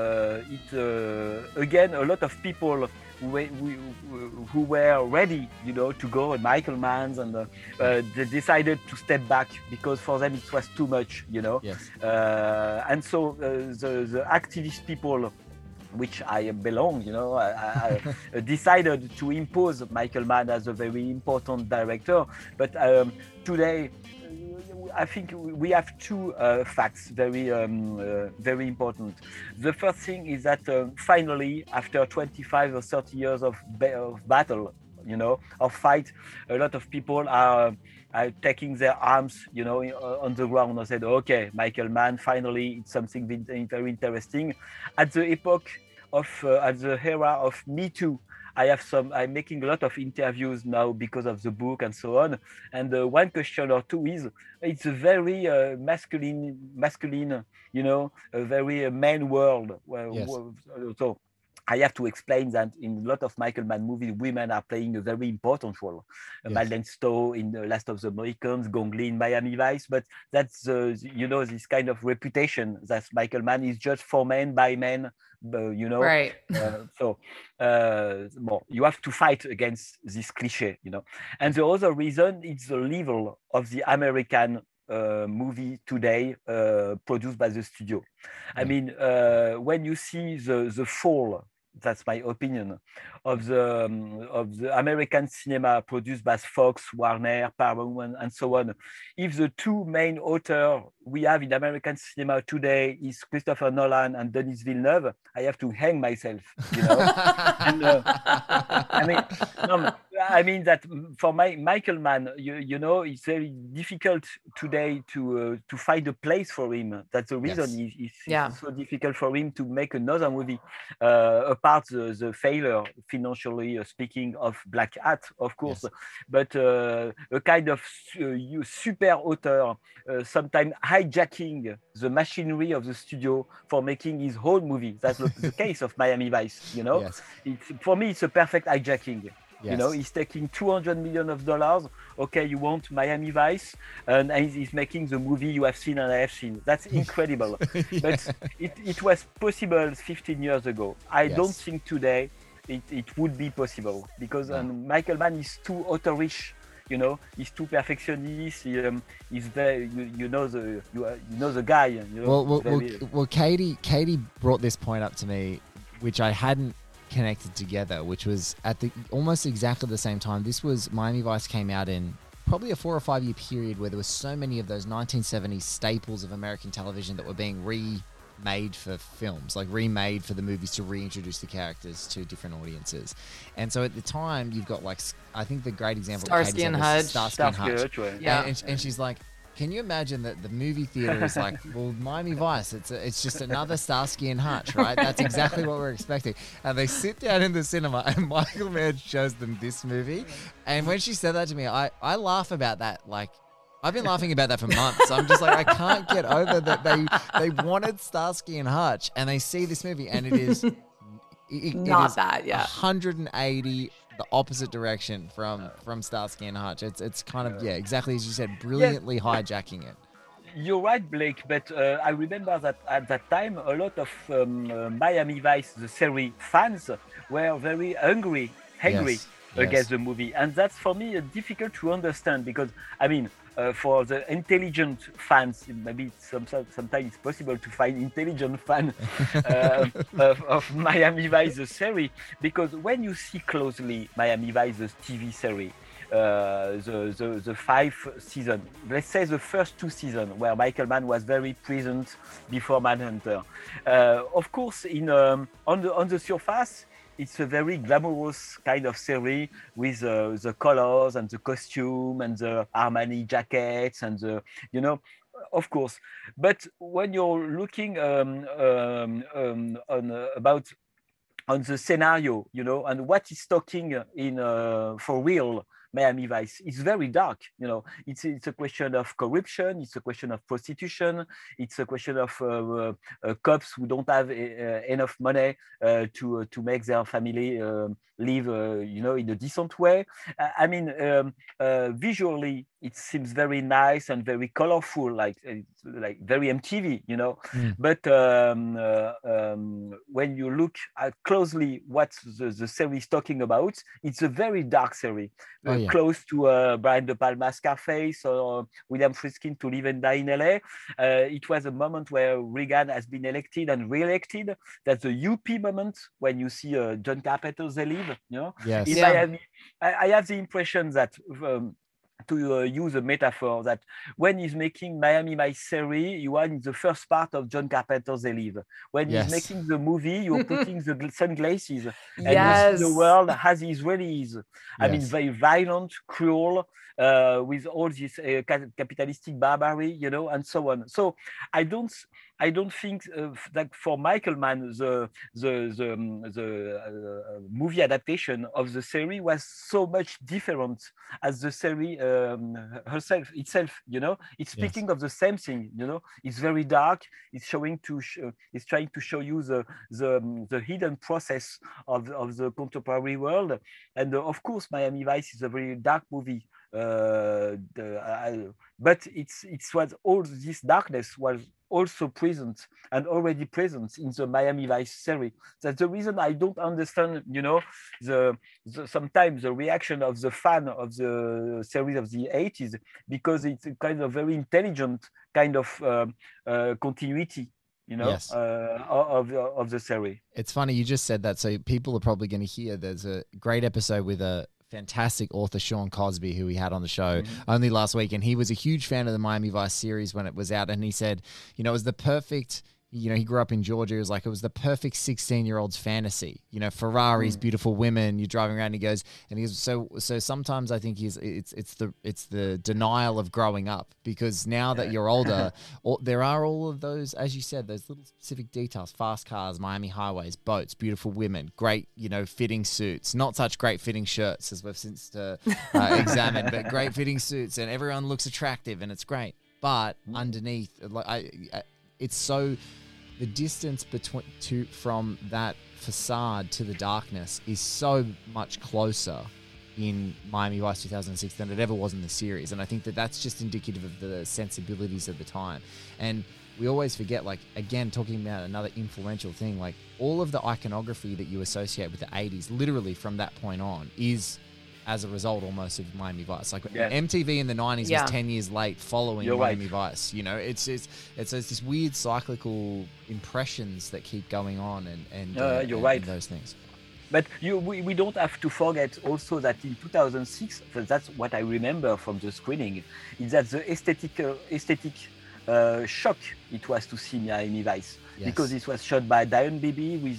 [SPEAKER 5] again a lot of people who were ready, to go at Michael Mann's, and they decided to step back because for them it was too much,
[SPEAKER 3] Yes.
[SPEAKER 5] And so the activist people which I belong. I decided to impose Michael Mann as a very important director. But today, I think we have two facts very important. The first thing is that finally, after 25 or 30 years of battle, of fight, a lot of people are taking their arms, on the ground and said, okay, Michael Mann, finally, it's something very interesting. At the epoch of, at the era of Me Too, I'm making a lot of interviews now because of the book and so on. And one question or two is, it's a very masculine, a very man world.
[SPEAKER 3] Yes.
[SPEAKER 5] So I have to explain that in a lot of Michael Mann movies, women are playing a very important role.
[SPEAKER 3] Yes.
[SPEAKER 5] Madeleine Stowe in The Last of the Mohicans, Gong Li in Miami Vice, but that's, this kind of reputation that Michael Mann is just for men by men,
[SPEAKER 4] Right.
[SPEAKER 5] You have to fight against this cliche, And the other reason is the level of the American movie today produced by the studio. I mean, when you see the fall, that's my opinion, of the American cinema produced by Fox, Warner, Paramount, and so on. If the two main authors we have in American cinema today is Christopher Nolan and Denis Villeneuve, I have to hang myself, And, I mean that for Michael Mann, it's very difficult today to find a place for him. That's the reason it's so difficult for him to make another movie, apart the failure, financially speaking, of Black Hat, of course,
[SPEAKER 3] Yes.
[SPEAKER 5] but a kind of super author, sometimes hijacking the machinery of the studio for making his own movie. That's the case of Miami Vice,
[SPEAKER 3] Yes.
[SPEAKER 5] For me, it's a perfect hijacking.
[SPEAKER 3] Yes.
[SPEAKER 5] He's taking $200 million. Okay, you want Miami Vice, and he's making the movie you have seen and I have seen. That's incredible. But it was possible 15 years ago. I don't think today it would be possible because Michael Mann is too authorish. He's too perfectionist. He's very, the guy.
[SPEAKER 3] Well, Katie brought this point up to me, which I hadn't connected together, which was at the almost exactly the same time. This was Miami Vice came out in probably a 4 or 5 year period where there was so many of those 1970s staples of American television that were being remade for films, like remade for the movies to reintroduce the characters to different audiences. And so at the time, you've got I think the great example
[SPEAKER 4] Starsky and Hutch.
[SPEAKER 3] Starsky and Hutch.
[SPEAKER 4] Yeah.
[SPEAKER 3] And she's like, can you imagine that the movie theater is like, well, Miami Vice, it's just another Starsky and Hutch, right? That's exactly what we're expecting. And they sit down in the cinema and Michael Mann shows them this movie. And when she said that to me, I laugh about that. Like, I've been laughing about that for months. I'm just like, I can't get over that they wanted Starsky and Hutch and they see this movie and it is...
[SPEAKER 4] Not that, yeah.
[SPEAKER 3] 180 the opposite direction from Starsky and Hutch. It's kind of exactly as you said, brilliantly hijacking it.
[SPEAKER 5] You're right, Blake, but I remember that at that time a lot of Miami Vice, the series fans, were very angry against the movie, and that's for me difficult to understand because I mean. For the intelligent fans, maybe sometimes it's possible to find intelligent fans of Miami Vice, the series, because when you see closely Miami Vice, the TV series, the 5 seasons, let's say the first 2 seasons where Michael Mann was very present before Manhunter. Of course, on the surface, it's a very glamorous kind of series with the colors and the costume and the Armani jackets and of course. But when you're looking on the scenario, and what is talking in for real, Miami Vice, it's very dark. It's a question of corruption. It's a question of prostitution. It's a question of cops who don't have enough money to make their family live, in a decent way. I mean, visually, it seems very nice and very colorful, like very MTV, But when you look at closely what the series is talking about, it's a very dark series. close to Brian De Palma Scarface or William Friedkin to Live and Die in LA. It was a moment where Reagan has been elected and re-elected. That's the UP moment when you see John Carpenter's They Live.
[SPEAKER 3] Yes.
[SPEAKER 5] In Miami, I have the impression that to use a metaphor, that when he's making Miami Vice series, you are in the first part of John Carpenter's They Live. When he's making the movie, you're putting the sunglasses and you see the world as he really is. I mean, very violent, cruel, with all this capitalistic barbarity, and so on. So I don't think that for Michael Mann, the movie adaptation of the series was so much different as the series itself. It's speaking of the same thing. It's very dark. It's trying to show you the hidden process of the contemporary world. And of course, Miami Vice is a very dark movie. But it was all this darkness was also present and already present in the Miami Vice series. That's the reason I don't understand, sometimes the reaction of the fan of the series of the 80s, because it's a kind of very intelligent kind of continuity. Of the series.
[SPEAKER 3] It's funny you just said that, so people are probably going to hear there's a great episode with a fantastic author, Sean Cosby, who we had on the show only last week, and he was a huge fan of the Miami Vice series when it was out, and he said, it was the perfect, he grew up in Georgia, it was the perfect 16-year-old's fantasy, Ferraris, beautiful women, you're driving around, he goes, so sometimes I think it's the denial of growing up, because now that you're older, there are all of those, as you said, those little specific details, fast cars, Miami highways, boats, beautiful women, great, fitting suits, not such great fitting shirts as we've since examined, but great fitting suits, and everyone looks attractive and it's great. But underneath, it's so, the distance from that facade to the darkness is so much closer in Miami Vice 2006 than it ever was in the series. And I think that that's just indicative of the sensibilities of the time. And we always forget, again, talking about another influential thing, all of the iconography that you associate with the 80s, literally from that point on, is as a result almost of Miami Vice. MTV in the 90s was 10 years late following Miami Vice. It's this weird cyclical impressions that keep going on and those things.
[SPEAKER 5] But we don't have to forget also that in 2006, that's what I remember from the screening, is that the aesthetic shock it was to see Miami Vice. Yes. Because it was shot by Diane Beebe with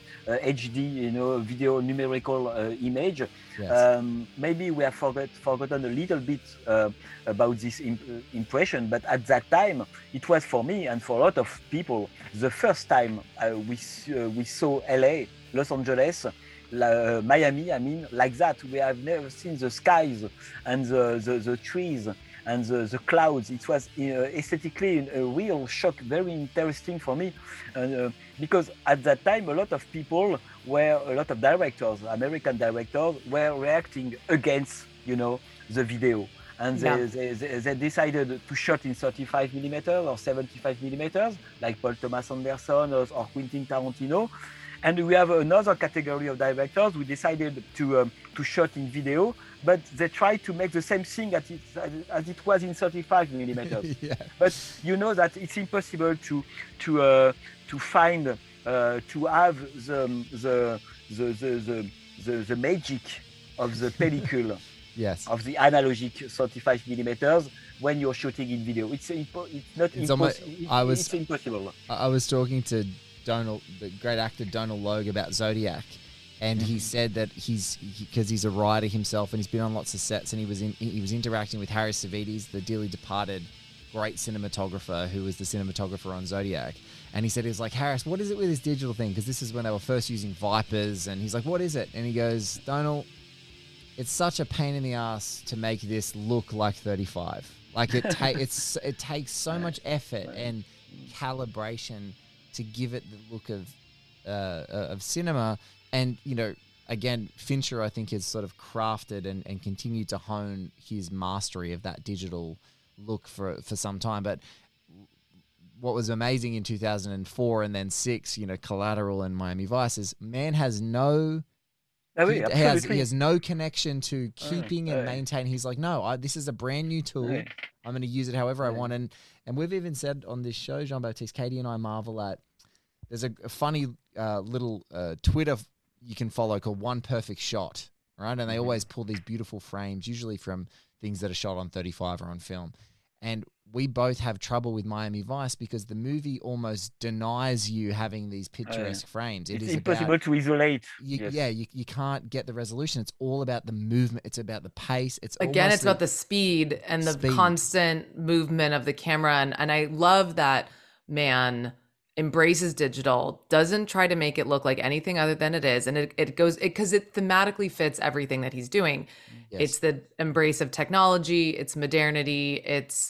[SPEAKER 5] HD, video numerical image. Yes. Maybe we have forgotten a little bit about this impression, but at that time, it was for me and for a lot of people the first time we saw LA, Los Angeles, Miami. Like that, we have never seen the skies and the trees and the clouds. It was aesthetically a real shock, very interesting for me, because at that time a lot of directors, American directors, were reacting against the video, and they decided to shoot in 35mm or 75mm, like Paul Thomas Anderson or Quentin Tarantino. And we have another category of directors who decided to shoot in video, but they tried to make the same thing as it was in 35mm. Yeah. But you know that it's impossible to find to have the magic of the pellicule.
[SPEAKER 3] Yes.
[SPEAKER 5] Of the analogic 35mm when you're shooting in video. It's impossible.
[SPEAKER 3] I was talking to the great actor Donald Logue about Zodiac, and he said that because he's a writer himself and he's been on lots of sets, and he was interacting with Harry Savides, the dearly departed great cinematographer who was the cinematographer on Zodiac. And he said, he was like, Harris, what is it with this digital thing? Because this is when they were first using Vipers. And he's like, what is it? And he goes, Donald, it's such a pain in the ass to make this look like 35. It takes so much effort and calibration to give it the look of cinema. And, again, Fincher, I think, has sort of crafted and continued to hone his mastery of that digital look for some time. But what was amazing in 2004 and then 6, Collateral and Miami Vice, is man has no
[SPEAKER 5] Oh,
[SPEAKER 3] He
[SPEAKER 5] yeah,
[SPEAKER 3] has
[SPEAKER 5] absolutely.
[SPEAKER 3] he has no connection to keeping and maintaining. He's like, no, this is a brand new tool. I'm going to use it however I want. And we've even said on this show, Jean-Baptiste, Katie and I marvel at. There's a funny little Twitter you can follow called One Perfect Shot, right? And they always pull these beautiful frames, usually from things that are shot on 35 or on film. And we both have trouble with Miami Vice because the movie almost denies you having these picturesque frames.
[SPEAKER 5] It's impossible to isolate.
[SPEAKER 3] Yeah, you can't get the resolution. It's all about the movement. It's about the pace. It's
[SPEAKER 4] about the speed and the constant movement of the camera. And I love that Mann embraces digital, doesn't try to make it look like anything other than it is. And it goes because it thematically fits everything that he's doing. Yes. It's the embrace of technology, it's modernity, it's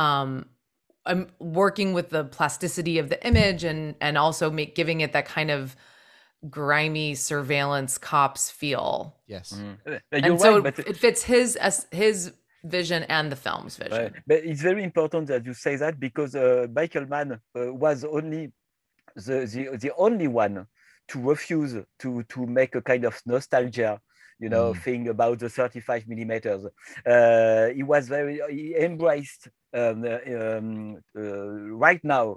[SPEAKER 4] working with the plasticity of the image and also giving it that kind of grimy surveillance cops feel.
[SPEAKER 3] Yes.
[SPEAKER 4] And so it fits his vision and the film's vision.
[SPEAKER 5] But it's very important that you say that because Michael Mann was only the only one to refuse to make a kind of nostalgia, thing about the 35 millimeters. He embraced right now,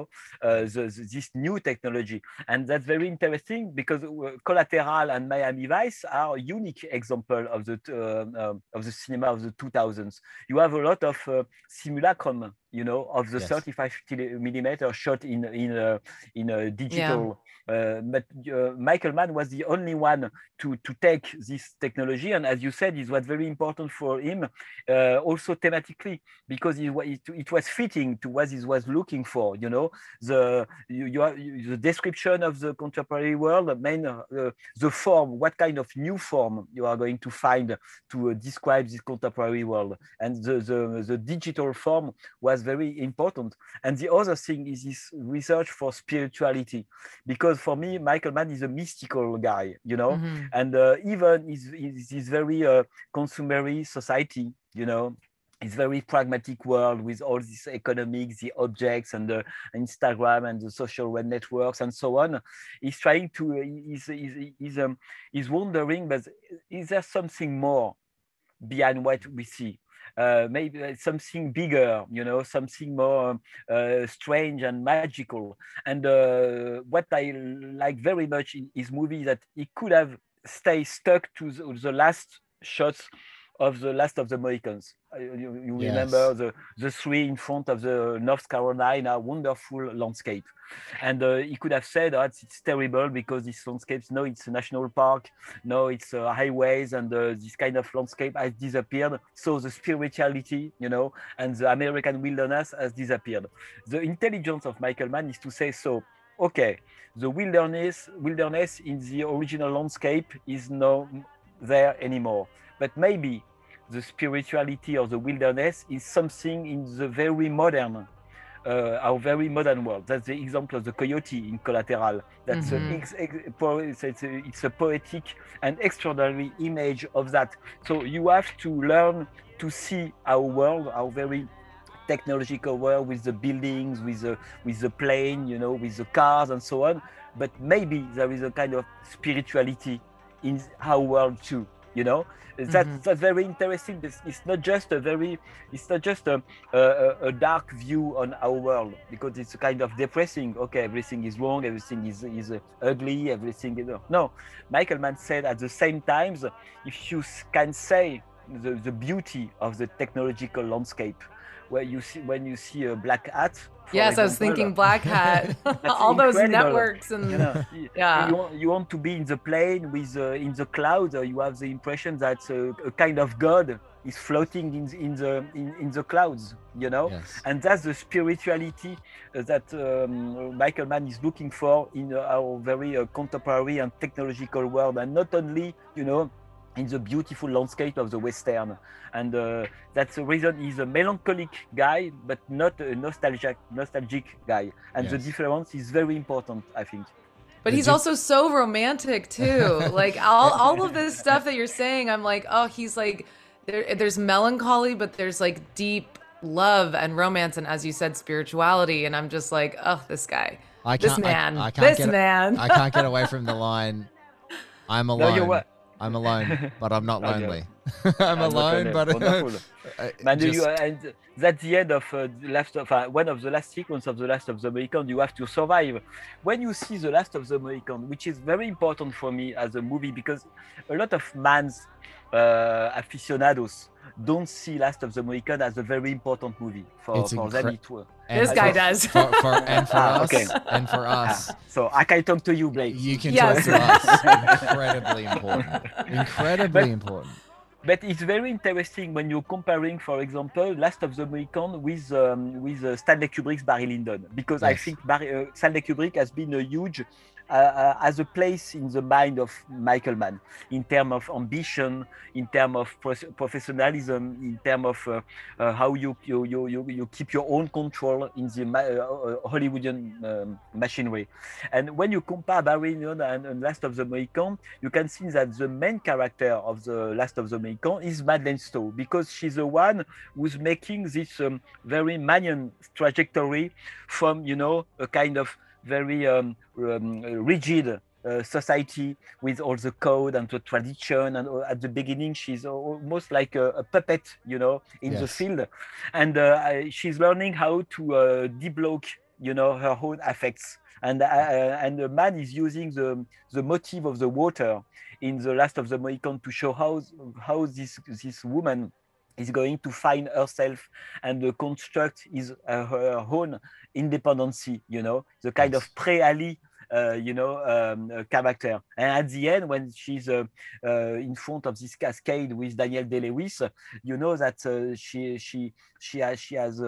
[SPEAKER 5] this new technology, and that's very interesting because Collateral and Miami Vice are unique example of the cinema of the 2000s. You have a lot of simulacrum, of the 35 millimeter shot in a digital. Yeah. But Michael Mann was the only one to take this technology, and as you said, it was very important for him, also thematically, because it was fitting to what he was looking for. The description of the contemporary world, the form, what kind of new form you are going to find to describe this contemporary world, and the digital form was very important. And the other thing is this research for spirituality, because for me, Michael Mann is a mystical guy, and even is very consumerist society, it's very pragmatic world with all this economics, the objects and the Instagram and the social web networks and so on. He's trying to, he's wondering, but is there something more behind what we see? Maybe something bigger, something more strange and magical. And what I like very much in his movie that he could have stayed stuck to the last shots of the Last of the Mohicans. You yes. Remember the three in front of the North Carolina wonderful landscape. And he could have said, it's terrible because this landscape, no, it's a national park, no, it's highways, and this kind of landscape has disappeared. So the spirituality, and the American wilderness has disappeared. The intelligence of Michael Mann is to say, so, okay, the wilderness in the original landscape is not there anymore. But maybe the spirituality of the wilderness is something in the very modern, our very modern world. That's the example of the coyote in Collateral. That's it's a poetic and extraordinary image of that. So you have to learn to see our world, our very technological world, with the buildings, with the plane, with the cars and so on. But maybe there is a kind of spirituality in our world too. That's very interesting. It's not just a dark view on our world, because it's kind of depressing. Okay, everything is wrong, everything is ugly, everything is no. Michael Mann said at the same time, if you can say the beauty of the technological landscape, when you see a black hat.
[SPEAKER 4] Yes, example, I was thinking Black Hat. All those networks and
[SPEAKER 5] you want to be in the plane with in the clouds. You have the impression that a kind of God is floating in the clouds. Yes. And that's the spirituality that Michael Mann is looking for in our very contemporary and technological world, and not only in the beautiful landscape of the Western. And that's the reason he's a melancholic guy, but not a nostalgic guy. And yes. The difference is very important, I think.
[SPEAKER 4] But he's also so romantic too. Like all of this stuff that you're saying, I'm like, oh, he's like, there's melancholy, but there's like deep love and romance. And as you said, spirituality. And I'm just like, oh, this guy, this man.
[SPEAKER 3] I can't get away from the line. I'm
[SPEAKER 5] No,
[SPEAKER 3] alone.
[SPEAKER 5] you're right.
[SPEAKER 3] I'm alone, but I'm not
[SPEAKER 5] Okay.
[SPEAKER 3] lonely. I'm alone, but
[SPEAKER 5] Wonderful. Man,
[SPEAKER 3] just-
[SPEAKER 5] and that's the end of one of the last sequence of the Last of the Mohican. You have to survive. When you see the Last of the Mohican, which is very important for me as a movie, because a lot of man's aficionados don't see Last of the Mohican as a very important movie for them.
[SPEAKER 3] and
[SPEAKER 4] This guy
[SPEAKER 3] for-
[SPEAKER 4] does.
[SPEAKER 3] and for us,
[SPEAKER 5] Okay.
[SPEAKER 3] and for us.
[SPEAKER 5] So I can talk to you, Blake.
[SPEAKER 3] You can
[SPEAKER 4] Yes.
[SPEAKER 3] talk to us. Incredibly important. Incredibly important.
[SPEAKER 5] But it's very interesting when you're comparing, for example, Last of the Mohican with Stanley Kubrick's Barry Lyndon, because I
[SPEAKER 3] Yes.
[SPEAKER 5] think Stanley Kubrick has been a huge as a place in the mind of Michael Mann in terms of ambition, in terms of professionalism, in terms of how you keep your own control in the Hollywoodian machinery. And when you compare Barry Lyndon and Last of the Mohican, you can see that the main character of the Last of the Mohican is Madeleine Stowe, because she's the one who's making this very Mannian trajectory from, a kind of very rigid society with all the code and the tradition. And at the beginning, she's almost like a puppet, in the
[SPEAKER 3] Yes.
[SPEAKER 5] field. And she's learning how to deblock, her own affects. And the man is using the motive of the water in the Last of the Mohican to show how this woman is going to find herself and construct her own independency, the kind
[SPEAKER 3] Yes.
[SPEAKER 5] of pre-Ali, character. And at the end, when she's in front of this cascade with Daniel Day-Lewis, you know that she has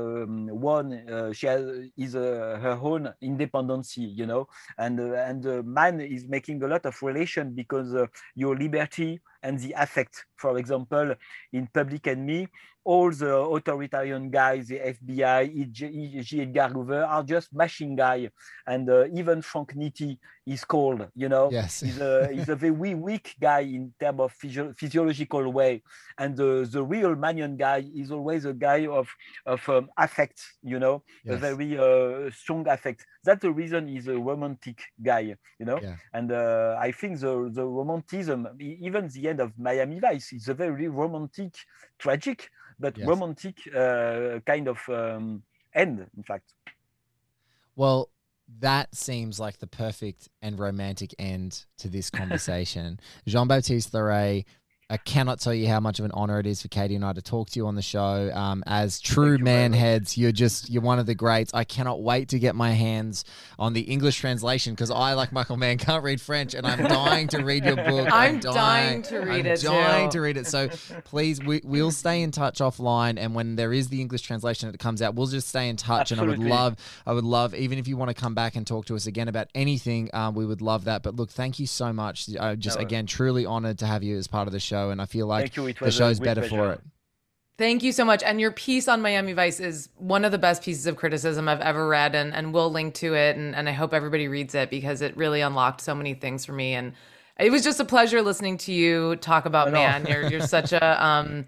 [SPEAKER 5] her own independency, and the man is making a lot of relation, because your liberty and the affect, for example, in Public Enemy, all the authoritarian guys, the FBI, J. Edgar Hoover, are just machine guy, and even Frank Nitti is cold,
[SPEAKER 3] Yes.
[SPEAKER 5] he's a very weak guy in terms of physiological way, and the real Mannion guy is always a guy of affect, a
[SPEAKER 3] Yes.
[SPEAKER 5] very strong affect. That's the reason he's a romantic guy,
[SPEAKER 3] Yeah.
[SPEAKER 5] and I think the romanticism, even the end of Miami Vice, is a very romantic, tragic, but
[SPEAKER 3] Yes.
[SPEAKER 5] romantic kind of end, in fact.
[SPEAKER 3] Well, that seems like the perfect and romantic end to this conversation. Jean-Baptiste Larrey, I cannot tell you how much of an honor it is for Katie and I to talk to you on the show. As true man heads, you're one of the greats. I cannot wait to get my hands on the English translation, because I, like Michael Mann, can't read French, and I'm dying to read your book.
[SPEAKER 4] I'm dying to read it,
[SPEAKER 3] I'm dying
[SPEAKER 4] too.
[SPEAKER 3] to read it. So please, we'll stay in touch offline, and when there is the English translation that comes out, we'll just stay in touch.
[SPEAKER 5] Absolutely.
[SPEAKER 3] And I would love, even if you want to come back and talk to us again about anything, we would love that. But look, thank you so much. Again, truly honored to have you as part of the show, and I feel like
[SPEAKER 5] Thank you. It
[SPEAKER 3] the
[SPEAKER 5] was a
[SPEAKER 3] show's
[SPEAKER 5] great
[SPEAKER 3] better for
[SPEAKER 5] pleasure.
[SPEAKER 3] it.
[SPEAKER 4] Thank you so much. And your piece on Miami Vice is one of the best pieces of criticism I've ever read, and we'll link to it. And I hope everybody reads it, because it really unlocked so many things for me. And it was just a pleasure listening to you talk about Man. You're such a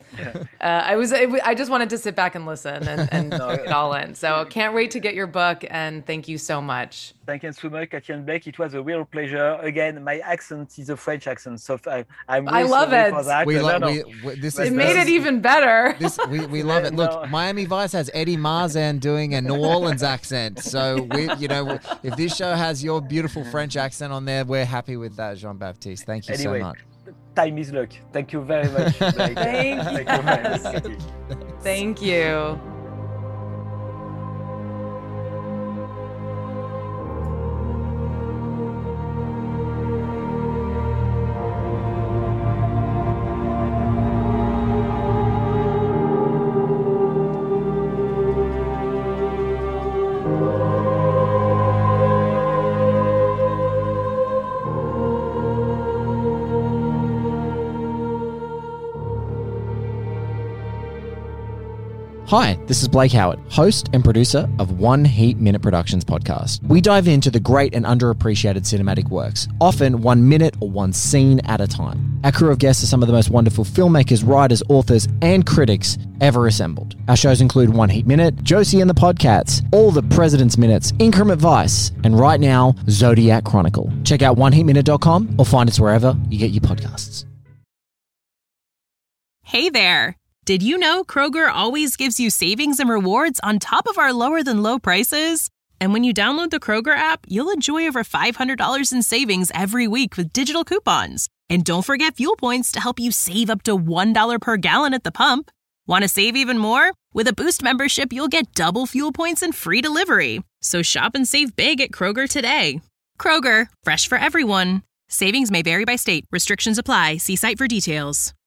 [SPEAKER 4] I just wanted to sit back and listen and take it all in. So can't wait to get your book, and thank you so much.
[SPEAKER 5] Thank you so much, Katie and Blake. It was a real pleasure. Again, my accent is a French accent, so I'm really
[SPEAKER 4] I love
[SPEAKER 5] sorry
[SPEAKER 4] it.
[SPEAKER 5] for that.
[SPEAKER 4] It made it even better.
[SPEAKER 3] We love it. Look,
[SPEAKER 5] No.
[SPEAKER 3] Miami Vice has Eddie Marzan doing a New Orleans accent. So if this show has your beautiful French accent on there, we're happy with that, Jean-Baptiste. Thank you
[SPEAKER 5] Anyway,
[SPEAKER 3] so much.
[SPEAKER 5] time is luck. Thank you very much. Blake.
[SPEAKER 4] Thank
[SPEAKER 5] Thank you very much,
[SPEAKER 4] you.
[SPEAKER 5] Katie.
[SPEAKER 4] Thank you.
[SPEAKER 3] Hi, this is Blake Howard, host and producer of One Heat Minute Productions podcast. We dive into the great and underappreciated cinematic works, often 1 minute or one scene at a time. Our crew of guests are some of the most wonderful filmmakers, writers, authors, and critics ever assembled. Our shows include One Heat Minute, Josie and the Podcats, All the President's Minutes, Increment Vice, and right now, Zodiac Chronicle. Check out oneheatminute.com or find us wherever you get your podcasts.
[SPEAKER 1] Hey there! Did you know Kroger always gives you savings and rewards on top of our lower than low prices? And when you download the Kroger app, you'll enjoy over $500 in savings every week with digital coupons. And don't forget fuel points to help you save up to $1 per gallon at the pump. Want to save even more? With a Boost membership, you'll get double fuel points and free delivery. So shop and save big at Kroger today. Kroger, fresh for everyone. Savings may vary by state. Restrictions apply. See site for details.